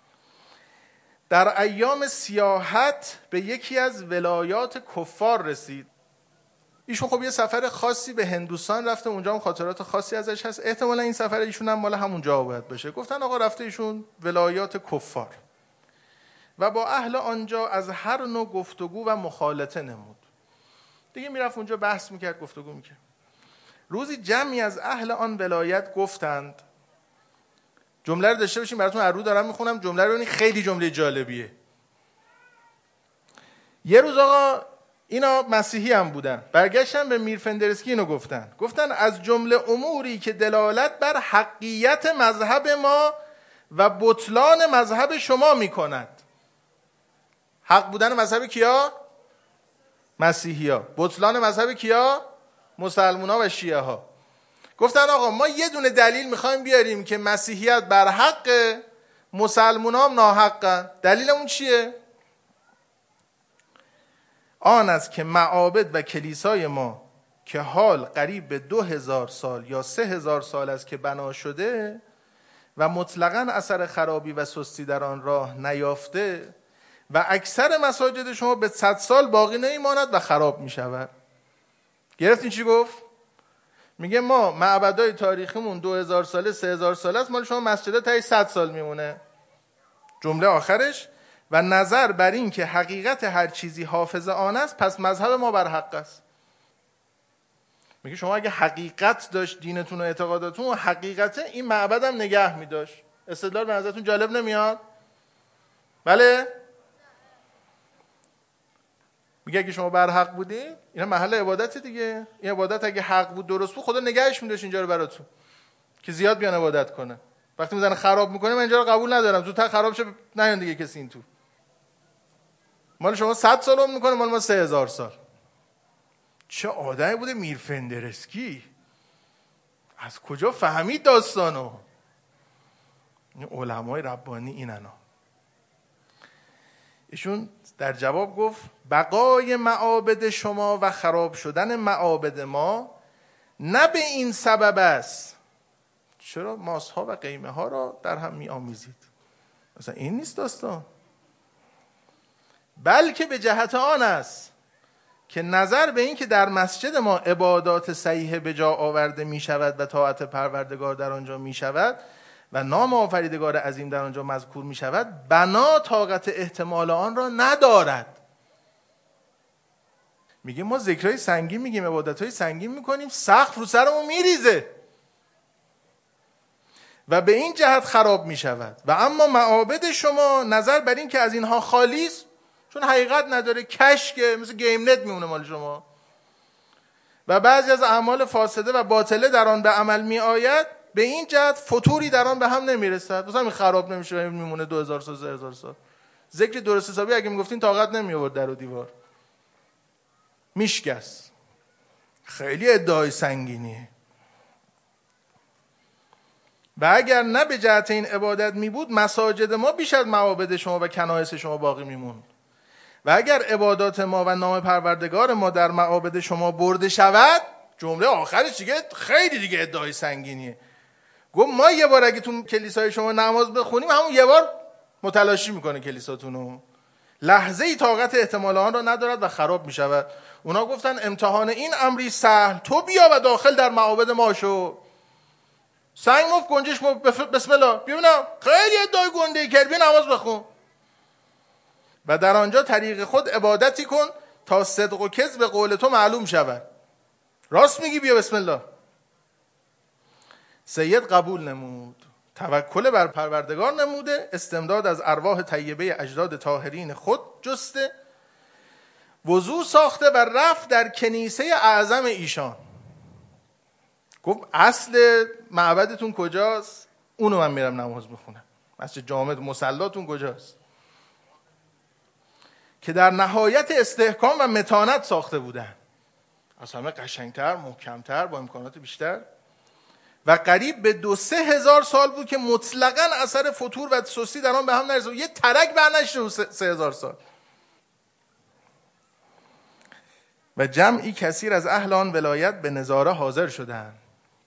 در ایام سیاحت به یکی از ولایات کفار رسید. ایشون خب یه سفر خاصی به هندوستان رفته، اونجا هم خاطرات خاصی ازش هست. احتمالا این سفر ایشون هم مال همونجا باید باشه. گفتن آقا رفته ایشون ولایات کفار و با اهل آنجا از هر نوع گفتگو و مخالطه نمود. دیگه میرفت اونجا بحث میکرد، گفتگو میکرد. روزی جمعی از اهل آن ولایت گفتند، جمله رو داشته باشیم براتون رو دارم میخونم، جمله رو خیلی جمله جالبیه. یه روز آقا اینا مسیحی هم بودن، برگشتن به میر فندرسکی اینو گفتن. گفتن از جمله اموری که دلالت بر حقیقت مذهب ما و بطلان مذهب شما میکند. حق بودن مذهب کیا؟ مسیحی ها. بطلان مذهب کیا؟ مسلمان ها و شیعه ها. گفتن آقا ما یه دونه دلیل میخوایم بیاریم که مسیحیت بر حق، مسلمان ها هم ناحقن. دلیلمون چیه؟ آن است که معابد و کلیسای ما که حال قریب به دو هزار سال یا سه هزار سال است که بنا شده و مطلقاً اثر خرابی و سستی در آن راه نیافته و اکثر مساجد شما به صد سال باقی نمیماند و خراب می شود. گرفتین چی گفت؟ میگه ما معبدای تاریخیمون دو هزار ساله سه هزار ساله است، مال شما مسجدها تایی صد سال میمونه. جمله آخرش و نظر بر این که حقیقت هر چیزی حافظ آن است، پس مذهب ما بر حق است. میگه شما اگه حقیقت داشت دینتون و اعتقاداتون و حقیقت این معبد هم نگه میداشت. استدلال به نظرتون جالب نمیاد؟ بله؟ میگه اگه شما بر حق بودی، اینا محل عبادت دیگه، این عبادت اگه حق بود درست بود خدا نگهش میداشت اینجا رو براتون که زیاد بیان عبادت کنه. وقتی میزنه خراب میکنه من اینجا رو قبول ندارم، زودتر خراب شه نیان دیگه کسی این تو. مال شما صد سال عمر میکنه، مال ما سه هزار سال. چه آدمی بوده میر فندرسکی، از کجا فهمید داستانو؟ این علمای ربانی ایننا. ایشون در جواب گفت بقای معابد شما و خراب شدن معابد ما نه به این سبب است. چرا ماسها و قیمه ها را در هم می آمیزید؟ مثلا این نیست داستان. بلکه به جهت آن است که نظر به این که در مسجد ما عبادات صحیح به جا آورده می شود و طاعت پروردگار در آنجا می شود و نام آفریدگار عظیم در آنجا مذکور می شود، بنا طاقت احتمال آن را ندارد. میگه ما ذکرهای سنگین میگیم، عبادتهای سنگین میکنیم، سقف رو سرمون میریزه و به این جهت خراب میشود. و اما معابد شما نظر بر این که از اینها خالی است، چون حقیقت نداره، کشکه، مثل گیم نت میمونه مال شما و بعضی از اعمال فاسده و باطله در آن به عمل می آید، به این جهت فتوری در آن به هم نمیرسد. مثلا این خراب نمیشه، میمونه دو هزار سال سه هزار سال. ذکر درست حسابی اگه میگفتین طاقت نمی آورد در و دیوار میشکست. خیلی ادعای سنگینیه. و اگر نه به جهت این عبادت می بود، مساجد ما بیش از معابد شما و کنایس شما باقی میموند. و اگر عبادات ما و نام پروردگار ما در معابد شما برده شود، جمله آخرش دیگه خیلی دیگه ادعای سنگینیه. گفت ما یه بار اگه تو کلیسای شما نماز بخونیم، همون یه بار متلاشی میکنه کلیساتونو. لحظه ای طاقت احتمال آن را ندارد و خراب میشود. اونا گفتن امتحان این امری سهل، تو بیا و داخل در معابد ما شو. سنگ مفت گنجش مفت، بسم الله ببینم خیلی ادعای گنده کرد، بیا نماز بخون و در آنجا طریق خود عبادتی کن تا صدق و کذب قول تو معلوم شود. راست میگی، بیا بسم الله. سید قبول نمود، توکل بر پروردگار نموده، استمداد از ارواح طیبه اجداد طاهرین خود جسته، وضو ساخته و رفت در کنیسه اعظم ایشان. گفت اصل معبدتون کجاست؟ اونو من میرم نماز بخونم. مسجد جامع مصلاتون کجاست؟ که در نهایت استحکام و متانت ساخته بودن، از همه قشنگتر، محکمتر، با امکانات بیشتر و قریب به دو سه هزار سال بود که مطلقاً اثر فتور و سستی در آن به هم نرسید. یه ترک برنشته سه هزار سال. و جمعی کثیر از اهل آن ولایت به نظاره حاضر شدند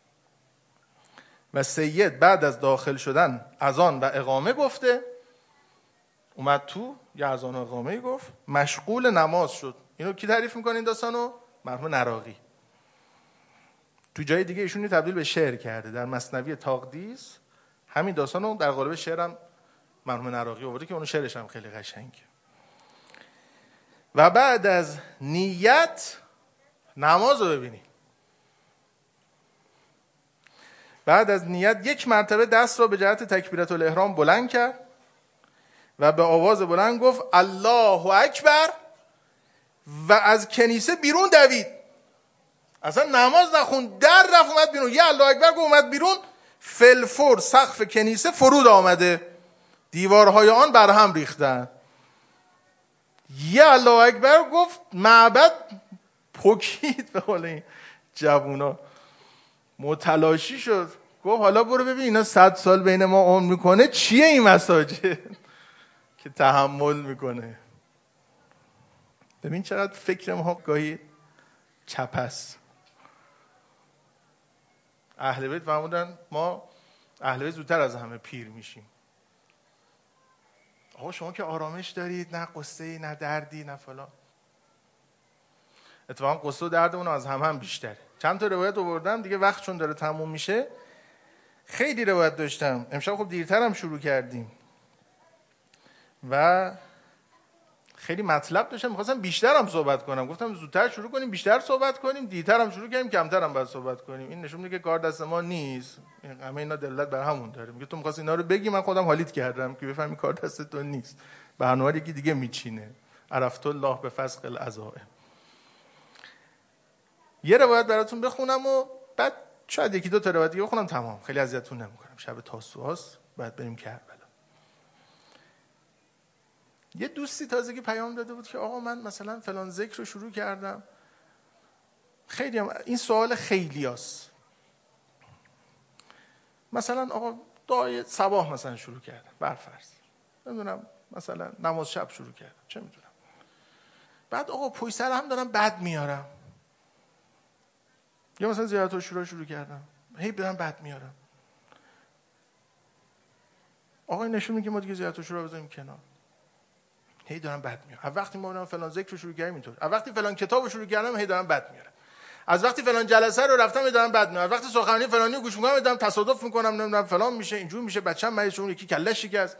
و سید بعد از داخل شدن اذان و اقامه گفته، اومد تو یه اذان و اقامه گفت، مشغول نماز شد. اینو کی تعریف میکنه این داستانو؟ مرحوم نراقی. تو جای دیگه ایشون تبدیل به شعر کرده. در مثنوی تاقدیس همین داستانو در قالب شعرم مرحوم نراقی آورده که اون شعرش هم خیلی قشنگه. و بعد از نیت نماز رو ببینید. بعد از نیت یک مرتبه دست را به جهت تکبیرت الاحرام بلند کرد و به آواز بلند گفت الله اکبر و از کنیسه بیرون دوید. اصلا نماز نخوند، در رفت اومد بیرون. یه الله اکبر گفت اومد بیرون. فلفور سقف کنیسه فرود آمده، دیوارهای آن بر هم ریختن. یه الله اکبر گفت، معبد پکید. به قول این جوونا متلاشی شد. گفت حالا برو ببین اینا صد سال بین ما عمر میکنه، چیه این مساجد که تحمل میکنه. ببین چقدر فکر ما گاهی چپ است. اهل بیت فرمودن ما اهل بیت زودتر از همه پیر میشیم. آقا شما که آرامش دارید، نه قصه ای نه دردی نه فلان. اتفاقا قصه و دردمون از هم هم بیشتره. چند تا روایت آوردم دیگه، وقت چون داره تموم میشه. خیلی روایت داشتم. امشب خب دیرتر هم شروع کردیم و خیلی مطلب داشتم، می‌خواستم بیشتر هم صحبت کنم. گفتم زودتر شروع کنیم بیشتر صحبت کنیم، دیرتر هم شروع کردیم کمتر هم باید صحبت کنیم. این نشون میده که کار دست ما نیست. همه اینا دلت بر همون داره. میگه تو می‌خواستی اینا رو بگی، من خودم حالیت کردم که بفهمی کار دست تو نیست. برنامه یکی دیگه میچینه. عرفت الله به فسق العزائم. یه روایت براتون بخونم و بعد شاید یکی دو تا روایت دیگه بخونم تمام. خیلی اذیتتون نمی‌کنم. شب تاسوعاست، بعد بریم کربلا. یه دوستی تازگی پیام داده بود که آقا من مثلا فلان ذکر رو شروع کردم. خیلی هم این سوال خیلیاست. مثلا آقا دعای صباح مثلا شروع کردم، برفرض. نمیدونم مثلا نماز شب شروع کردم، چه میدونم. بعد آقا پشت سر هم دارم بد میارم. یا مثلا زیارت الشورا شروع کردم، هی دارم بد میارم. آقا نشون میگه ما دیگه زیارت الشورا بذاریم کنار. هی دارم بد میارم. از وقتی ما فلان ذکر رو شروع کردیم اینطور. از وقتی فلان کتاب رو شروع کردم هی دارم بد میارم. از وقتی فلان جلسه رو رفتم هی دارم بد میارم. از وقتی سخنرانی فلانی رو گوش میکنم هی دارم تصادف میکنم، نمیدونم فلان میشه، اینجوری میشه، بچه‌م مریض شون، یکی کلهش شکست.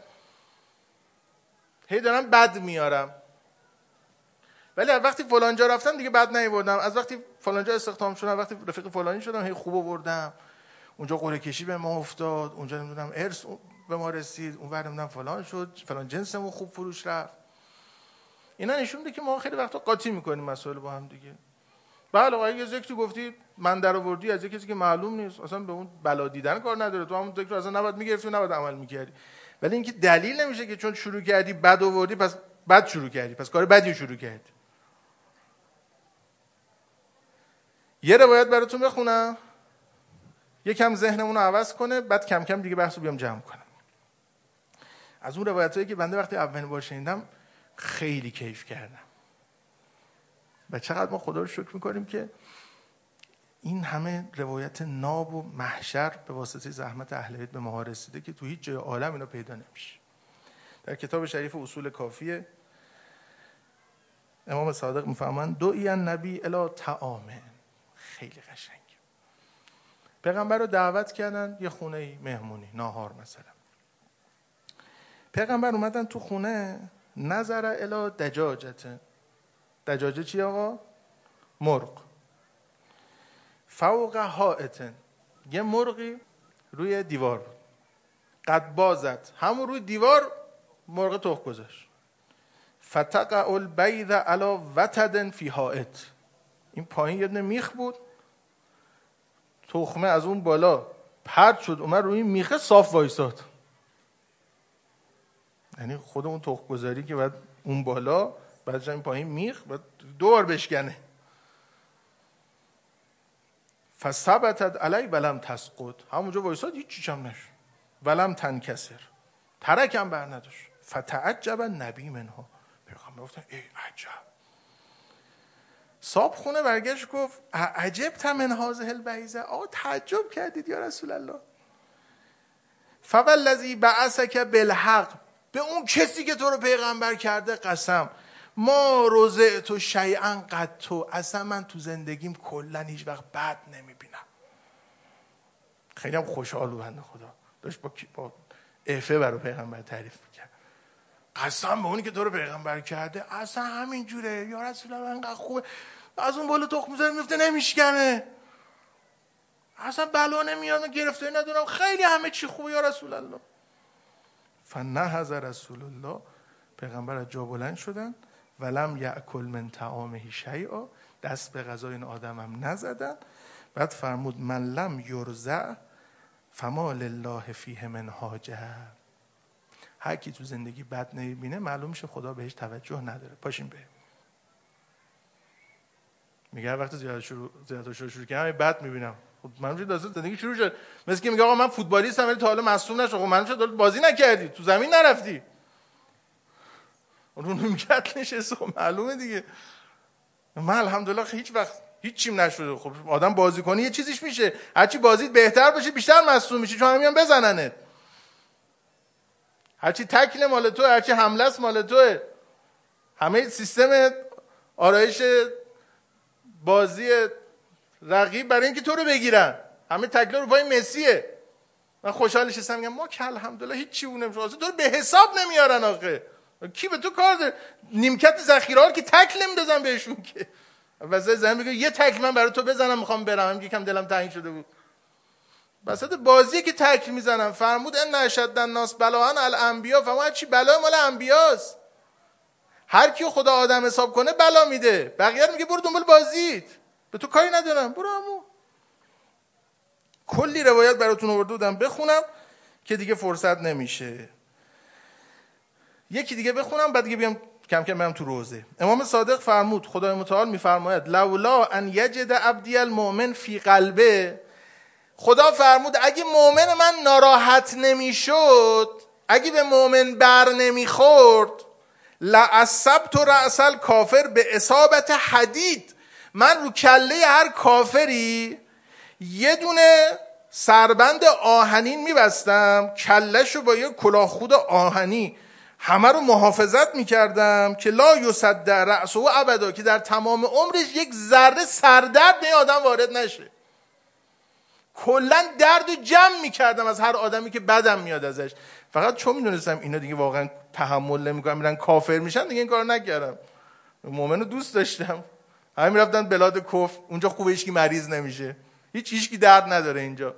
هی دارم بد میارم. ولی از وقتی فلان جا رفتم دیگه بد نیاوردم. از وقتی فلان جا استخدام شدم، از وقتی رفیق فلانی شدم هی خوب آوردم. اونجا قرعه کشی به ما افتاد، اونجا نمیدونم ارث به ما رسید، اونور نمیدونم فلان شد، فلان جنسمون خوب فروش رفت. اینا نشون میده که ما خیلی وقتا قاطی میکنیم مسائل با هم دیگه. بله آقا یه ذکری گفتی من در آوردی از کسی که معلوم نیست، اصلا به اون بلا دیدن کار نداره، تو همون ذکر اصلا نباید میگرفتی و نباید عمل میکردی. ولی اینکه دلیل نمیشه که چون شروع کردی بد آوردی پس بد شروع کردی، پس کار بدی شروع کردی. یه روایت براتون بخونم یکم ذهنمون رو عوض کنه، بعد کم کم دیگه بحثو بیام جمع کنم. از اون روایتایی که بنده وقتی اولین بار شنیدم خیلی کیف کردم. و چقدر ما خدا رو شکر میکنیم که این همه روایت ناب و محشر به واسطه زحمت اهل بیت به ما رسیده که تو هیچ جای عالم اینا پیدا نمیشه. در کتاب شریف اصول کافیه امام صادق میفهمن دعی النبی الی طعامه. خیلی قشنگ. پیغمبر رو دعوت کردن یه خونه مهمونی، ناهار مثلا. پیغمبر اومدن تو خونه، نظر الی دجاجته. دجاجه چی آقا؟ مرغ. فوق حائطن، یه مرغی روی دیوار بود. قد بازت، همون روی دیوار مرغ تخم گذاشت. فتقع البیض علی وتد فی حائط. این پایین یه دونه میخ بود، تخمه از اون بالا پرت شد اومد روی میخه صاف وایساد. یعنی خود اون تخم گذاری که بعد اون بالا بعدش این پایین میخ بعد دو بار بشکنه. فثبتت علی ولم تسقط، همونجا وایساد هیچ چیزی هم نشد. ولم تنکسر، ترکم بر نداشت. فتعجب النبی منها، پیغمبر گفتن ای عجب. صاحب خونه برگشت گفت عجبت من هذه البیضه، آقا تعجب کردید یا رسول الله. فوالذی بعثک بالحق، به اون کسی که تو رو پیغمبر کرده قسم، ما رزقت شیئا قط، اصلا من تو زندگیم کلا هیچ وقت بد نمیبینم. خیلی هم خوشحال بود بنده خدا، داشت با با افه برای پیغمبر تعریف میکرد. قسم به اونی که تو رو پیغمبر کرده اصلا همین جوره یا رسول الله، انقدر خوبه، از اون بالا تخم میذاره میفته نمیشکنه، اصلا بلا نمیاد، گرفتاری ندارم، خیلی همه چی خوبه یا رسول الله. فنهض رسول الله، پیغمبر از جا بلند شدن، ولم یأکل من طعامه شیئا، دست به غذای این آدمم نزدن. بعد فرمود من لم یرزع فما لله فیه من حاجه. هر کی تو زندگی بد نمیبینه معلوم میشه خدا بهش توجه نداره. پاشیم بریم. میگه وقتی زیارت شروع زیارت شروع شروع کردم بد میبینم. خب من چه زندگی شروع شد، مثل که میگه آقا من فوتبالیستم ولی تا حالا مصدوم نشدم. خب من چه بازی نکردی، تو زمین نرفتی، اون رو میگت نشسته، خب معلومه دیگه. من الحمدلله هیچ وقت هیچ چیم نشده. خب آدم بازی کنی یه چیزیش میشه، هرچی بازیت بهتر بشه بیشتر مصدوم میشی، چون همیان بزننت. هرچی تکل مال تو، هرچی حمله است مال توه. همه سیستم آرایش بازی رقیب برای اینکه تو رو بگیرن، همه تکل رو پای مسیه. من خوشحال نشستم میگم ما که الحمدلله هیچ چی اون نمیشه، تو رو به حساب نمیارن آخه. کی به تو کار داره؟ نیمکت ذخیره که تکل نمیدازن بهشون که. واسه زمین میگه یه تکل من برای تو بزنم میخوام برم، یکم دلم تنگ شده بود. وسط بازی که تکل میزنم فرمود ان اشد الناس بلاء الانبیا، فما هر چی بلا مال انبیاست. هر کیو خدا آدم حساب کنه بلا میده، بقیه میگه برو دنبال بازیت، به تو کاری ندارم، برو عمو. کلی روایت براتون آورده بودم بخونم که دیگه فرصت نمیشه. یکی دیگه بخونم بعد دیگه بیام کم کم برم تو روزه. امام صادق فرمود، خدای متعال میفرماید لولا ان یجد عبدی المؤمن فی قلبه، خدا فرمود اگه مؤمن من ناراحت نمیشد، اگه به مؤمن بر نمیخورد، لعصبت رأس الکافر به اصابت حدید، من رو کله هر کافری یه دونه سربند آهنین میبستم، کلهشو با یه کلاه خود آهنی همه رو محافظت میکردم که لا یصدع رأسه ابدا، که در تمام عمرش یک ذره سردرد به آدم وارد نشه. کلا درد و جمع میکردم از هر آدمی که بدم میاد ازش. فقط چون میدونستم اینا دیگه واقعا تحمل نمیکنن میرن کافر میشن، دیگه این کار نکردم. مؤمن رو دوست داشتم، همه میرفتن بلاد کفر، اونجا خوبه هیچکی مریض نمیشه، هیچ هیچکی درد نداره اینجا.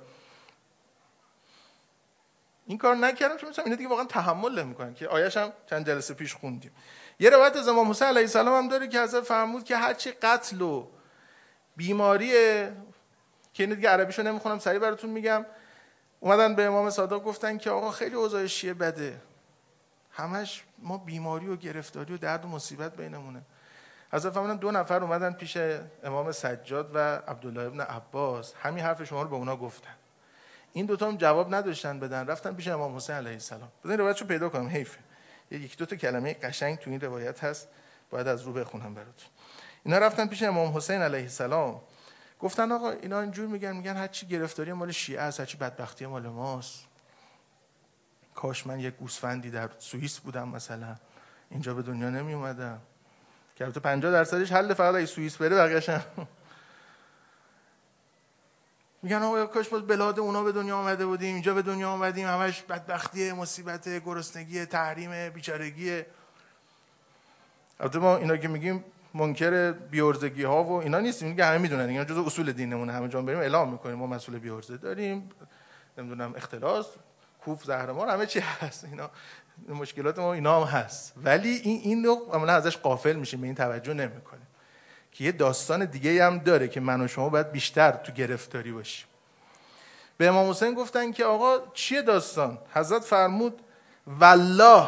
این کار نکردم چون مثلا اینا دیگه واقعا تحمل نمیکنن، که آیش هم چند جلسه پیش خوندیم. یه روایت از امام حسین علیه السلام هم داره که حضرت فرمود که هرچی قتل و بیماریه، که اینو دیگه عربیشو نمیخونم سریع براتون میگم، اومدن به امام صادق گفتن که آقا خیلی اوضاع شیعه بده، همش ما بیماری و گرفتاری و درد و مصیبت بینمونه. حضرت فرمودن دو نفر اومدن پیش امام سجاد و عبدالله ابن عباس، همین حرف شما رو به اونا گفتن. این دوتا هم جواب نداشتن بدن، رفتن پیش امام حسین علیه السلام. بذارین روایتشو پیدا کنم، حیفه. یک دو تا کلمه قشنگ تو این روایت هست، باید از رو بخونم براتون. اینا رفتن پیش امام حسین علیه السلام، گفتن آقا اینا اینجور میگن، میگن هر چی گرفتاری مال شیعه است، هر چی بدبختی مال ماست. کاش من یک گوسفندی در سوئیس بودم مثلا، اینجا به دنیا نمی اومدم. که البته پنجاه درصدش حل، فقط اگه سوئیس بره بقیه‌اش هم. میگن آقا کاش باز بلاد اونا به دنیا اومده بودیم، اینجا به دنیا اومدیم همش بدبختی، مصیبت، گرسنگی، تحریم، بیچارگی. البته ما اینا که میگیم منکر بیورزگی ها و اینا نیستیم، میگه همه میدونن اینا جزء اصول دینمونه، همه جا بریم اعلام میکنیم ما مسئول بیورزه داریم، نمیدونم اختلاس، کوف، زهرمار، همه چی هست. اینا مشکلات ما اینا هم هست، ولی این این رو عملا ازش غافل میشیم، به این توجه نمیکنیم که یه داستان دیگه هم داره که من و شما باید بیشتر تو گرفتاری باشیم. به امام حسین گفتن که آقا چیه داستان؟ حضرت فرمود والله،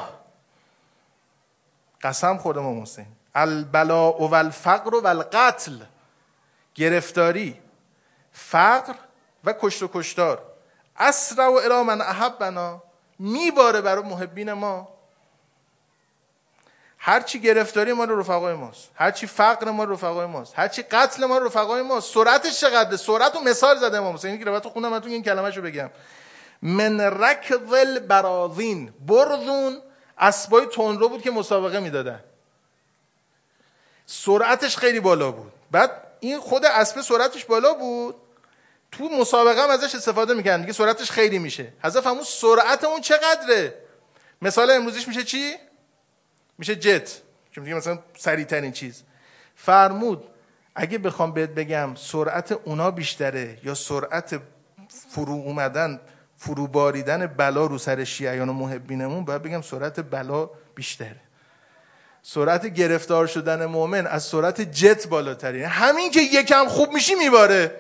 قسم خورد امام حسین، البلاء و الفقر و القتل، گرفتاری، فقر و کشت و کشتار، اسرع و الی من احبنا، میباره برای محبین ما. هرچی گرفتاری ما رو رفقای ماست، هرچی فقر ما رو رفقای ماست، هرچی قتل ما رو رفقای ماست. سرعتش چقدره؟ سرعت و مثال زده امام حسین که روایتو خوندم، من تو این کلمه‌شو بگم. من رکض البراذین، برذون اسبای تندرو بود که مسابقه میدادن، سرعتش خیلی بالا بود. بعد این خود اسب سرعتش بالا بود، تو مسابقه هم ازش استفاده میکنن دیگه، سرعتش خیلی میشه. حضرت فرمود سرعت اون چقدره؟ مثال امروزیش میشه چی؟ میشه جت، که میگه مثلا سریع ترین چیز. فرمود اگه بخوام بهت بگم سرعت اونا بیشتره یا سرعت فرو اومدن، فرو باریدن بلا رو سر شیعیان و محبینمون، باید بگم سرعت بلا بیشتره. سرعت گرفتار شدن مؤمن از سرعت جت بالاتره. همین که یکم خوب میشی میباره.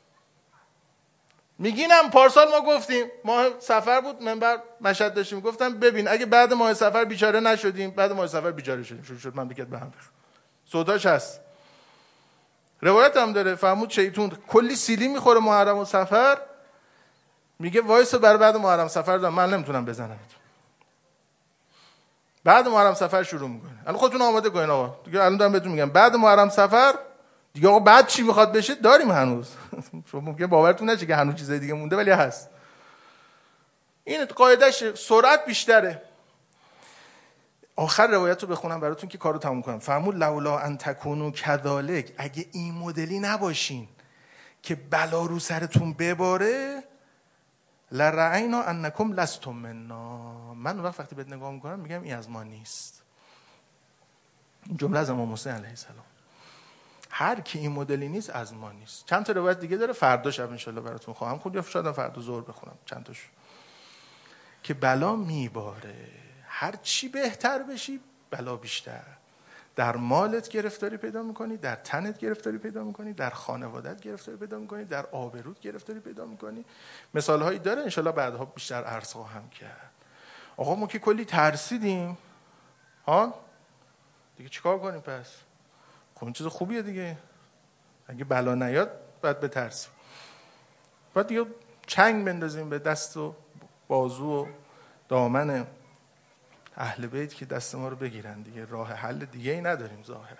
میگینم پارسال ما گفتیم، ماه سفر بود، منبر مشهد داشتیم، گفتم ببین اگه بعد ماه سفر بیچاره نشدیم، بعد ماه سفر بیچاره شدیم، شروع شد مملکت به هم بخ. صوتاش هست، روایت هم داره. فرمود شیطون کلی سیلی میخوره محرم و سفر، میگه وایسا برای بعد محرم سفر دارم، من نمیتونم بزنم. بعد محرم سفر شروع میکنه. الان خودتون آماده کنین آقا دیگه، الان دارم بهتون میگم بعد محرم سفر دیگه آقا بعد چی میخواد بشه داریم هنوز. شما ممکنه باورتون نشه که هنوز چیزای دیگه مونده، ولی هست. این قاعدهش سرعت بیشتره. آخر روایت رو بخونم براتون که کارو تموم کنم. فرمود لولا ان تکونوا کذالک، اگه این مدلی نباشین که بلا رو سرتون بباره، لرعینا انکم لستم منا، من وقت وقتی بهت نگاه میکنم میگم این از ما نیست. این جمله از امام حسین علیه السلام. هر کی این مدلی نیست از ما نیست. چند تا روایت دیگه داره، فردا شب ان شاء الله براتون خواهم خوند، یا شاید فردا ظهر بخونم چند تاشو، که بلا میباره. هر چی بهتر بشی بلا بیشتر. در مالت گرفتاری پیدا میکنی، در تنت گرفتاری پیدا میکنی، در خانوادت گرفتاری پیدا میکنی، در آبروت گرفتاری پیدا میکنی. مثال هایی داره، انشالله بعدها بیشتر عرض خواهم کرد. آقا ما که کلی ترسیدیم ها دیگه چیکار کنیم پس؟ خب این چیز خوبیه دیگه، اگه بلا نیاد باید بترسیم. باید دیگه چنگ بندازیم به دست و بازو و دامن اهل بیت که دست ما رو بگیرن دیگه. راه حل دیگه ای نداریم ظاهرا.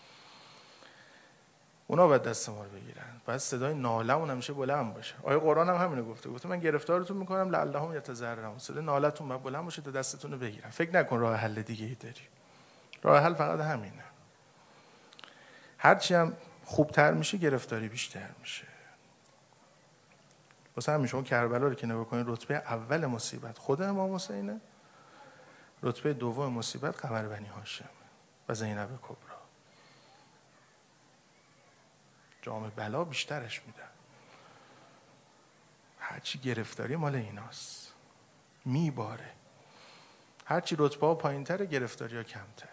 اونا باید دست ما رو بگیرن. باید صدای نالمون همیشه بلند باشه. آیه قرآن هم همینو گفته. گفته من گرفتارتون میکنم لعلهم یتضرعون. صدای نالتون باید بلند باشه تا دستتون رو بگیرن. فکر نکن راه حل دیگه ای داری. راه حل فقط همینه. هرچی هم خوبتر میشه گرفتاری بیشتر میشه. واسه همین شما کربلا رو که نگاه کنید، رتبه اول مصیبت خود امام حسینه، رتبه دوم مصیبت قمر بنی هاشم و زینب کبرا. جام بلا بیشترش میدن. هرچی گرفتاری مال ایناست، میباره. هرچی رتبه ها پایین تره گرفتاری ها کمتر.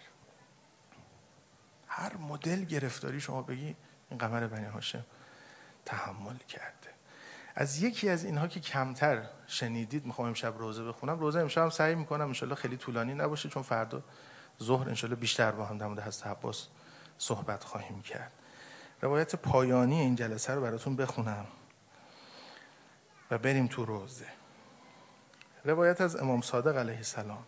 هر مدل گرفتاری شما بگی این قمر بنی هاشم تحمل کرده. از یکی از اینها که کمتر شنیدید میخوام امشب روزه بخونم. روزه امشب هم سعی میکنم انشالله خیلی طولانی نباشه، چون فردا ظهر انشالله بیشتر با هم در مورد حضرت عباس صحبت خواهیم کرد. روایت پایانی این جلسه رو براتون بخونم و بریم تو روزه. روایت از امام صادق علیه السلام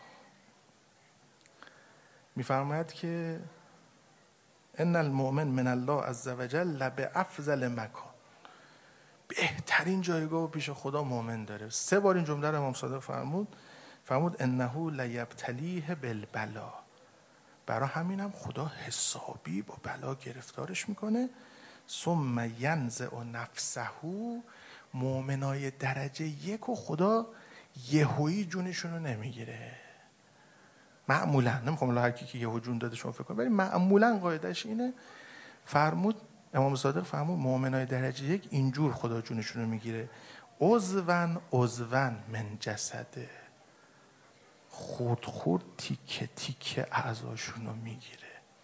میفرماید که ان المؤمن من الله عز وجل لب افضل مکان، بهترین جایگاه پیش خدا مؤمن داره. سه بار این جمله رو امام صادق فرمود. فرمود انه لیبتلیه بالبلا، برای همینم خدا حسابی با بلا گرفتارش میکنه. ثم ینزع نفسه، مؤمنای درجه یک و خدا یهویی جونشون رو نمیگیره. معمولا، نمیخوام هر کی که یهو جون داده شما فکر کنید، ولی معمولا قاعدش اینه. فرمود امام صادق فرمود مؤمنای درجه یک اینجور خدا جونشون رو میگیره. عضون عضون من جسده، خورد خورد تیکه تیکه اعضاشون رو میگیره.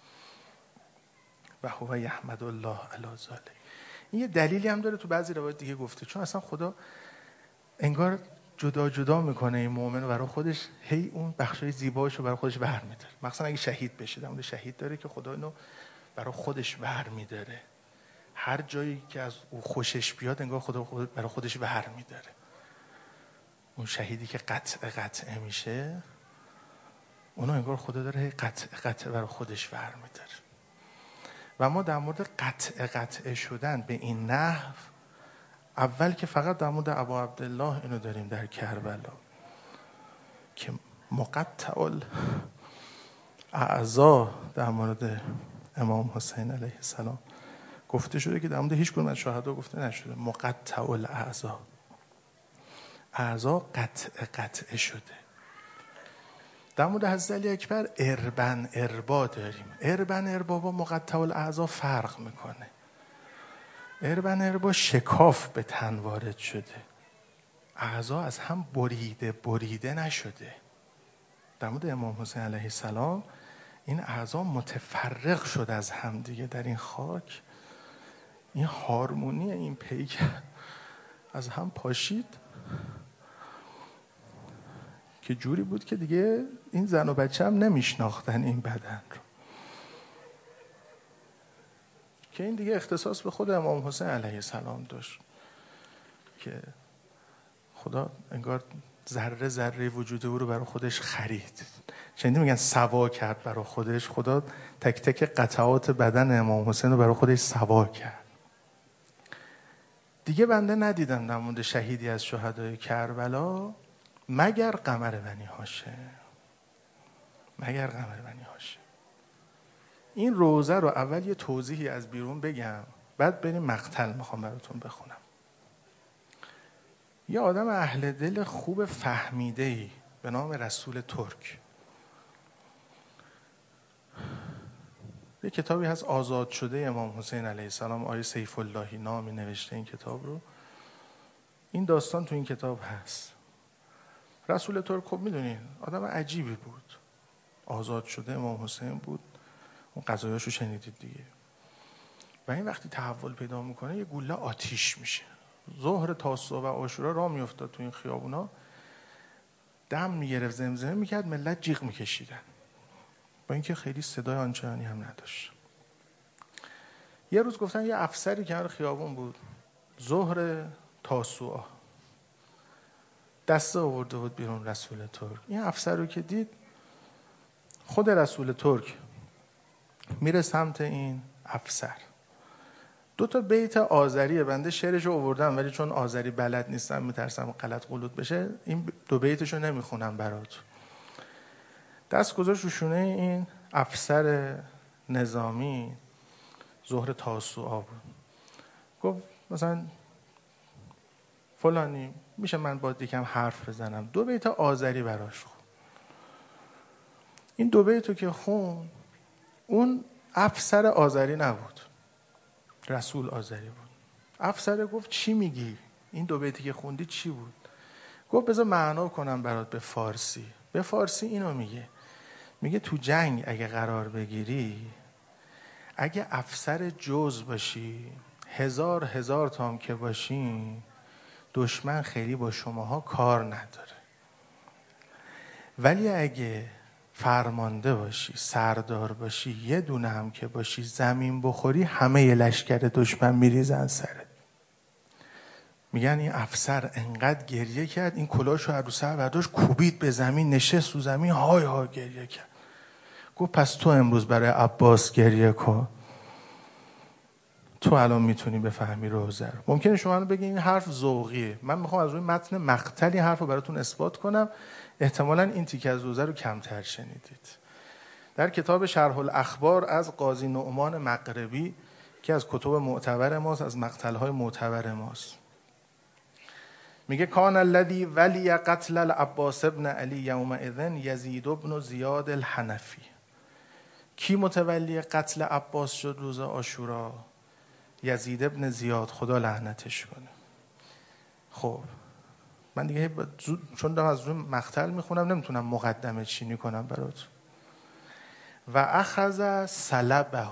و هو یحمد الله علی ذلک. این یه دلیلی هم داره، تو بعضی روایت دیگه گفته، چون اصلا خدا انگار جدا جدا میکنه این مؤمن رو برای خودش، هی اون بخشای زیبایش رو برای خودش برمی‌داره. مثلا اگه شهید بشه، در شهید داره که خدا اینو برای خودش برمی‌داره. هر جایی که از او خوشش بیاد انگار خدا برای خودش برمی‌داره. اون شهیدی که قطع قطع میشه، اونو انگار خدا داره قطع قطع برای خودش برمی‌داره. و ما در مورد قطع قطع شدن به این نحو، اول که فقط در مورد ابا عبدالله اینو داریم در کربلا که مقطع الاعضا در مورد امام حسین علیه السلام گفته شده، که در مورد هیچ کدوم از شهدا گفته نشده. مقطع الاعضا، اعضا قطع قطع شده. در مورد حضرت علی اکبر اربن اربا داریم. اربن اربا با مقطع الاعضا فرق میکنه. اربن اربا شکاف به تن وارد شده، اعضا از هم بریده بریده نشده. در مورد امام حسین علیه السلام این اعضا متفرق شد از هم دیگه در این خاک. این هارمونی این پیکر از هم پاشید که جوری بود که دیگه این زن و بچه هم نمیشناختن این بدن رو، که این دیگه اختصاص به خود امام حسین علیه السلام داشت که خدا انگار ذره ذره وجود او رو برای خودش خرید. شنیدی میگن سوا کرد برای خودش. خدا تک تک قطعات بدن امام حسین رو برای خودش سوا کرد. دیگه بنده ندیدم در مورد شهیدی از شهدای کربلا مگر قمر بنی هاشم، مگر قمر بنی هاشم. این روزه رو اول یه توضیحی از بیرون بگم، بعد بریم مقتل میخوام براتون بخونم. یه آدم اهل دل خوب فهمیده‌ای به نام رسول ترک، یه کتابی هست آزاد شده امام حسین علیه السلام، آیه سیف اللهی نامی نوشته این کتاب رو. این داستان تو این کتاب هست. رسول ترک خب میدونین آدم عجیبی بود، آزاد شده امام حسین بود، اون قضایاشو شنیدید دیگه. و این وقتی تحول پیدا میکنه یه گوله آتیش میشه. ظهر تاسوعا و عاشورا راه میافتاد تو این خیابونا، دم میگرفت، زمزمه میکرد، ملت جیغ میکشیدن، با اینکه خیلی صدای آنچنانی هم نداشت. یه روز گفتن یه افسری کنار خیابون بود، ظهر تاسوعا، دسته آورده بود بیرون رسول ترک. این افسر رو که دید، خود رسول ترک میره سمت این افسر. دو تا بیت آذریه، بنده شعرش رو آوردم ولی چون آذری بلد نیستم میترسم غلط غلط بشه، این دو بیتش رو نمیخونم برات. دست گذاشت رو شونه این افسر نظامی، ظهر تاسوعا بود، گفت مثلا فلانی میشه من با یکم حرف بزنم؟ دو بیت آذری براش خون. این دو بیتو که خون، اون افسر آذری نبود، رسول آذری بود. افسر گفت چی میگی؟ این دو بیتی که خوندی چی بود؟ گفت بذار معنا کنم برات به فارسی. به فارسی اینو میگه، میگه تو جنگ اگه قرار بگیری، اگه افسر جز باشی، هزار هزار تام که باشی، دشمن خیلی با شماها کار نداره. ولی اگه فرمانده باشی، سردار باشی، یه دونه هم که باشی، زمین بخوری، همه ی لشکر دشمن میریزن سرت. میگن این افسر انقدر گریه کرد، این کلاهشو رو سر برداشت کوبید به زمین، نشست رو زمین، های های گریه کرد. گفت پس تو امروز برای عباس گریه کن، تو الان میتونی بفهمی روزه رو. ممکنه شما بگین این حرف ذوقیه، من میخوام از روی متن مقتلی حرف رو براتون اثبات کنم. احتمالاً این تیکه از روزه رو کمتر شنیدید. در کتاب شرح الاخبار از قاضی نعمان مغربی که از کتب معتبر ماست، از مقتل‌های معتبر ماست، میگه کان الذی ولی قتل العباس ابن علی یومئذ یزید ابن زیاد الحنفی. کی متولی قتل عباس شد روز عاشورا؟ یزید ابن زیاد، خدا لعنتش کنه. خب من دیگه چون دارم از روی مقتل میخونم نمیتونم مقدمه چینی کنم برات. و اخذ سلبه،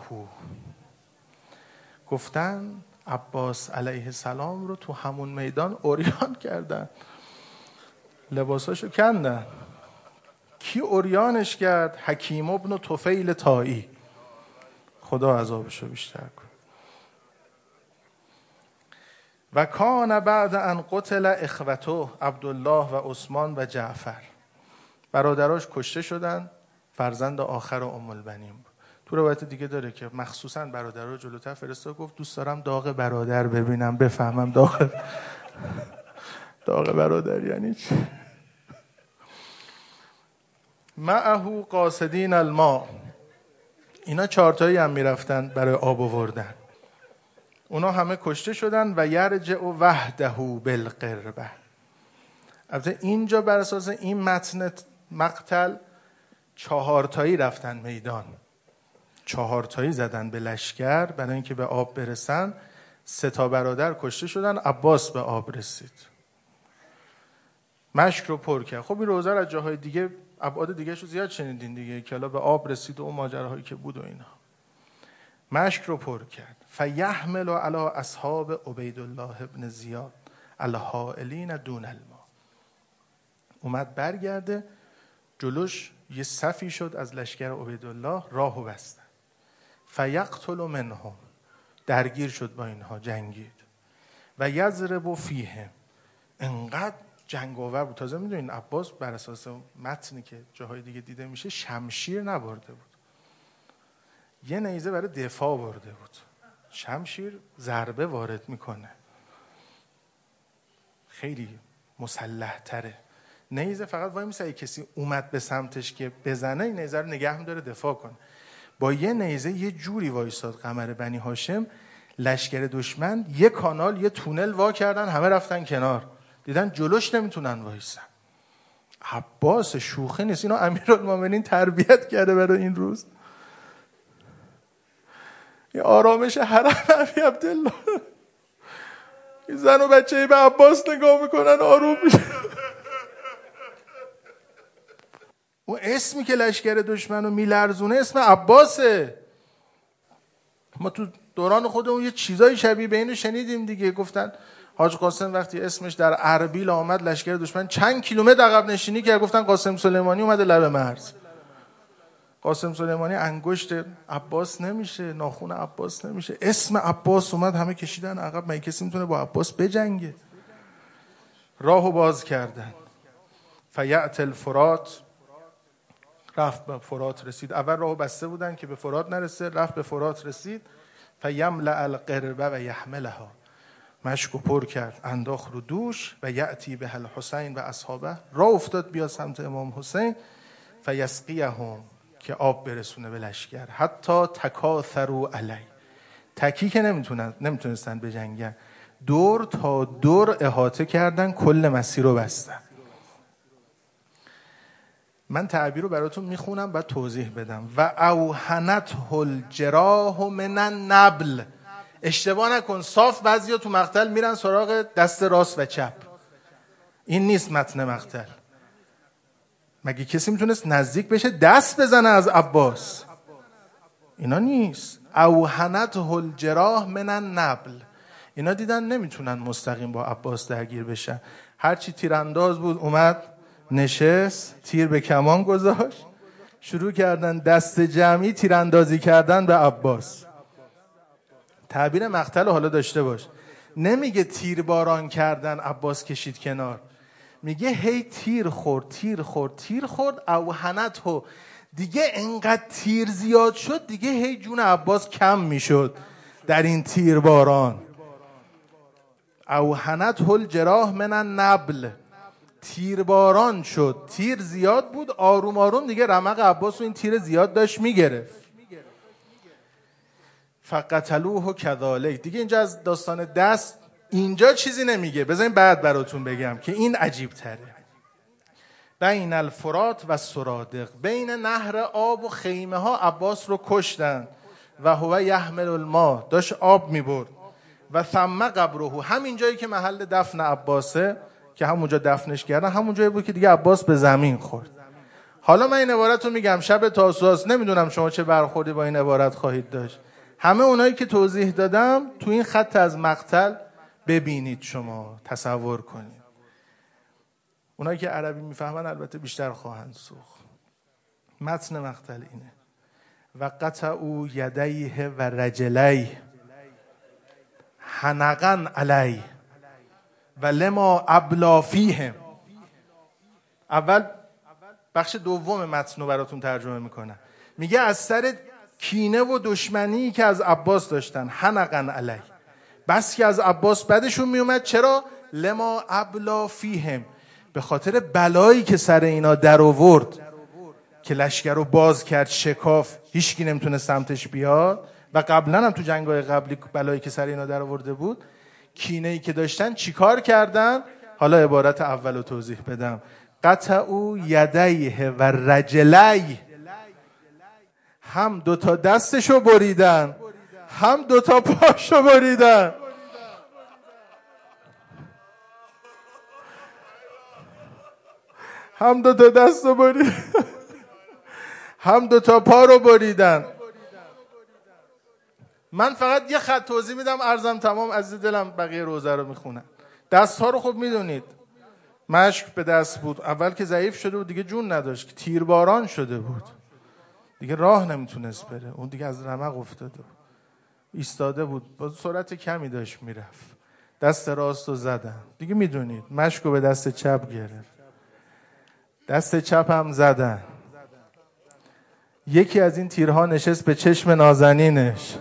گفتن عباس علیه السلام رو تو همون میدان عریان کردن، لباساشو کندن. کی عریانش کرد؟ حکیم ابن طفیل طایی، خدا عذابشو بیشتر کن. و کان بعد ان قتل اخوته عبدالله و عثمان و جعفر، برادراش کشته شدن، فرزند آخر ام البنین بود. تو روایت دیگه داره که مخصوصا برادرها جلوتر فرستاد، گفت دوست دارم داغ برادر ببینم، بفهمم داغ داغ برادر یعنی چی. معه قاصدین الماء، اینا چارتایی هم میرفتن برای آب آوردن، اونا همه کشته شدن. و یرجع وحده بالقربه. البته اینجا بر اساس این متن مقتل چهارتایی رفتن میدان، چهارتایی زدن به لشکر برای اینکه به آب برسن. سه تا برادر کشته شدن، عباس به آب رسید، مشک رو پر کرد. خب این روزه از جاهای دیگه ابعاد دیگه شو زیاد شنیدین دیگه که حالا به آب رسید و اون ماجراهایی که بود و اینا. مشک رو پر کرد. فیحمل علی اصحاب عبیدالله ابن زیاد الحائلین دون الماء. اومد برگرده جلوش یه صفی شد از لشکر عبیدالله، راهو بستن. فیقتل منهم، درگیر شد با اینها، جنگید. و یضرب فیهم، انقدر جنگاور بود. تازه میدونین عباس بر اساس متنی که جاهای دیگه دیده میشه شمشیر نبرده بود، یه نیزه برای دفاع برده بود. شمشیر ضربه وارد میکنه، خیلی مسلح تره. نیزه فقط وای میسه کسی اومد به سمتش که بزنه، این نیزه رو نگه می‌داره دفاع کنه. با یه نیزه یه جوری وایساد قمر بنی هاشم، لشکر دشمن یه کانال یه تونل وا کردن، همه رفتن کنار، دیدن جلوش نمیتونن وایسن. عباس شوخی نیست، اینو امیرالمومنین تربیت کرده برای این روز. این آرامش حرم ابی عبدالله، این زن و بچه‌ای به عباس نگاه میکنن آروم میشه. اون اسمی که لشکر دشمن رو میلرزونه اسم عباسه. ما تو دوران خودمون یه چیزای شبیه به اینو شنیدیم دیگه. گفتن حاج قاسم وقتی اسمش در اربیل آمد لشکر دشمن چند کیلومتر عقب نشینی کرد، گفتن قاسم سلیمانی اومده لب مرز. قاسم سلیمانی انگشت عباس نمیشه، ناخن عباس نمیشه، اسم عباس اومد همه کشیدن عقب. مگه کسی میتونه با عباس بجنگه؟ راهو باز کردن. فیأت الفرات، رفت به فرات رسید. اول راهو بسته بودن که به فرات نرسه، رفت به فرات رسید. فیملأ القربه و یحملها، مشکو پر کرد انداخت رو دوش. و یأتی به الحسین و اصحابه، راه افتاد بیا سمت امام حسین. فیسقیهم، که آب برسونه به لشکر. حتی تکاثروا علی، تکی که نمیتونن نمیتونستن بجنگن، دور تا دور احاطه کردن، کل مسیر رو بستن. من تعبیر رو براتون میخونم بعد توضیح بدم. و اوهنته الجراح من النبل، اشتباه نکن صاف بعضیا تو مقتل میرن سراغ دست راست و چپ، این نیست متن مقتل. مگه کسی میتونست نزدیک بشه دست بزنه از عباس؟ اینا نیست. اوهنته الجراح من النبل، اینا دیدن نمیتونن مستقیم با عباس درگیر بشن. هرچی تیرانداز بود اومد نشست، تیر به کمان گذاشت، شروع کردن دست جمعی تیراندازی کردن به عباس. تعبیر مقتل حالا داشته باش، نمیگه تیر باران کردن عباس کشید کنار، میگه هی تیر خورد تیر خورد تیر خورد. اوهنته، دیگه انقدر تیر زیاد شد دیگه هی جون عباس کم میشد در این تیر باران. اوهنته الجراح من النبل، تیر باران شد، تیر زیاد بود، آروم آروم دیگه رمق عباس و این تیر زیاد داشت میگرفت. فقتلوه کذالک، دیگه اینجا از داستان دست اینجا چیزی نمیگه، بذارین بعد براتون بگم که این عجیب تره. بین الفرات و سرادق، بین نهر آب و خیمه ها عباس رو کشتن. و هو یحمل الماء، داشت آب میبرد. و ثم قبره، همین جایی که محل دفن عباسه که همونجا دفنش کردن، همون جایی بود که دیگه عباس به زمین خورد. حالا من این عبارت رو میگم شب تاسوعاست، نمیدونم شما چه برخوردی با این عبارت خواهید داشت. همه اونایی که توضیح دادم تو این خط از مقتل ببینید، شما تصور کنید. اونایی که عربی میفهمن البته بیشتر خواهند سوخت. متن مقتل اینه: و قطعوا یدیه و رجلیه حنقا علیه و لما ابلا فیهم. اول بخش دوم متن رو براتون ترجمه میکنم. میگه از سر کینه و دشمنی که از عباس داشتن، حنقا علیه، بس که از عباس بدشون میومد. چرا؟ لما ابلا فیهم، به خاطر بلایی که سر اینا در آورد که لشکر رو باز کرد، شکاف، هیچکی نمیتونه سمتش بیاد. و قبلا هم تو جنگ‌های قبلی بلایی که سر اینا در آورده بود، کینه‌ای که داشتن، چیکار کردن؟ حالا عبارت اول رو توضیح بدم. قطعوا یدیه و رجلیه، هم دوتا دستشو بریدن هم دوتا پاشو بریدن. هم دوتا دست رو بریدن هم دوتا پا رو بریدن. من فقط یه خط توضیح میدم، عرضم تمام، از دلم بقیه روزه رو میخونم. دست ها رو خب میدونید، مشک به دست بود، اول که ضعیف شده بود دیگه جون نداشت، که تیرباران شده بود دیگه راه نمیتونست بره، اون دیگه از رمق افتاده بود، ایستاده بود، با سرعت کمی داشت میرفت. دست راست رو زدن. دیگه میدونید مشکو به دست چپ گرفت، دست چپ هم زدن. یکی از این تیرها نشست به چشم نازنینش.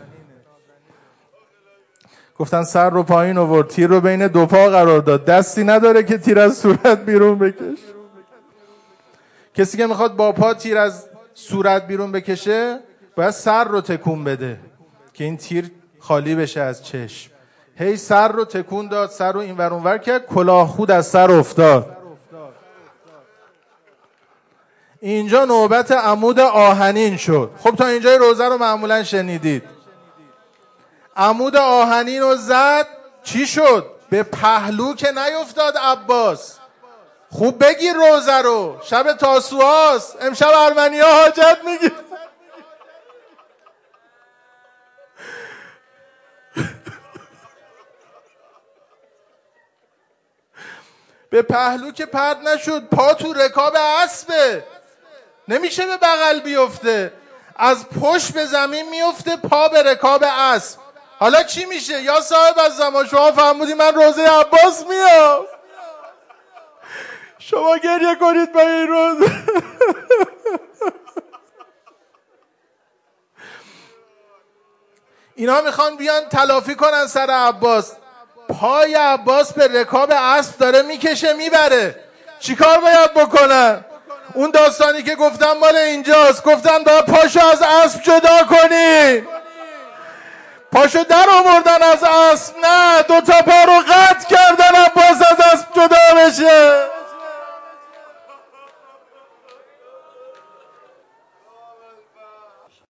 گفتن سر رو پایین آورد، تیر رو بین دو پا قرار داد، دستی نداره که تیر از صورت بیرون بکش. کسی که میخواد با پا تیر از صورت بیرون بکشه باید سر رو تکون بده که این تیر خالی بشه از چشم. هی سر رو تکون داد، سر رو این ور اون ور کرد، کلاه خود از سر افتاد. اینجا نوبت عمود آهنین شد. خب تا اینجای روزه رو معمولا شنیدید. عمود آهنین رو زد، چی شد؟ به پهلو که نیفتاد عباس. خوب بگیر روزه رو، شب تاسوعاست، امشب ارمنی ها حاجت میگیر. به پهلو که پرد نشد، پا تو رکاب اسبه، نمیشه به بغل بیفته، از پشت به زمین میفته، پا به رکاب اسب. حالا چی میشه؟ یا صاحب از زمان شما فهمودی من روزه عباس میام، شما گریه کنید به این روز. اینا میخوان بیان تلافی کنن سر عباس. پای عباس به رکاب اسب داره میکشه میبره. چیکار باید بکنن؟ اون داستانی که گفتم مال اینجاست. گفتن باید پاشو از اسب جدا کنی. پاشو در آوردن از اسب، نه، دو تا پا رو قطع کردن عباس از اسب جدا بشه.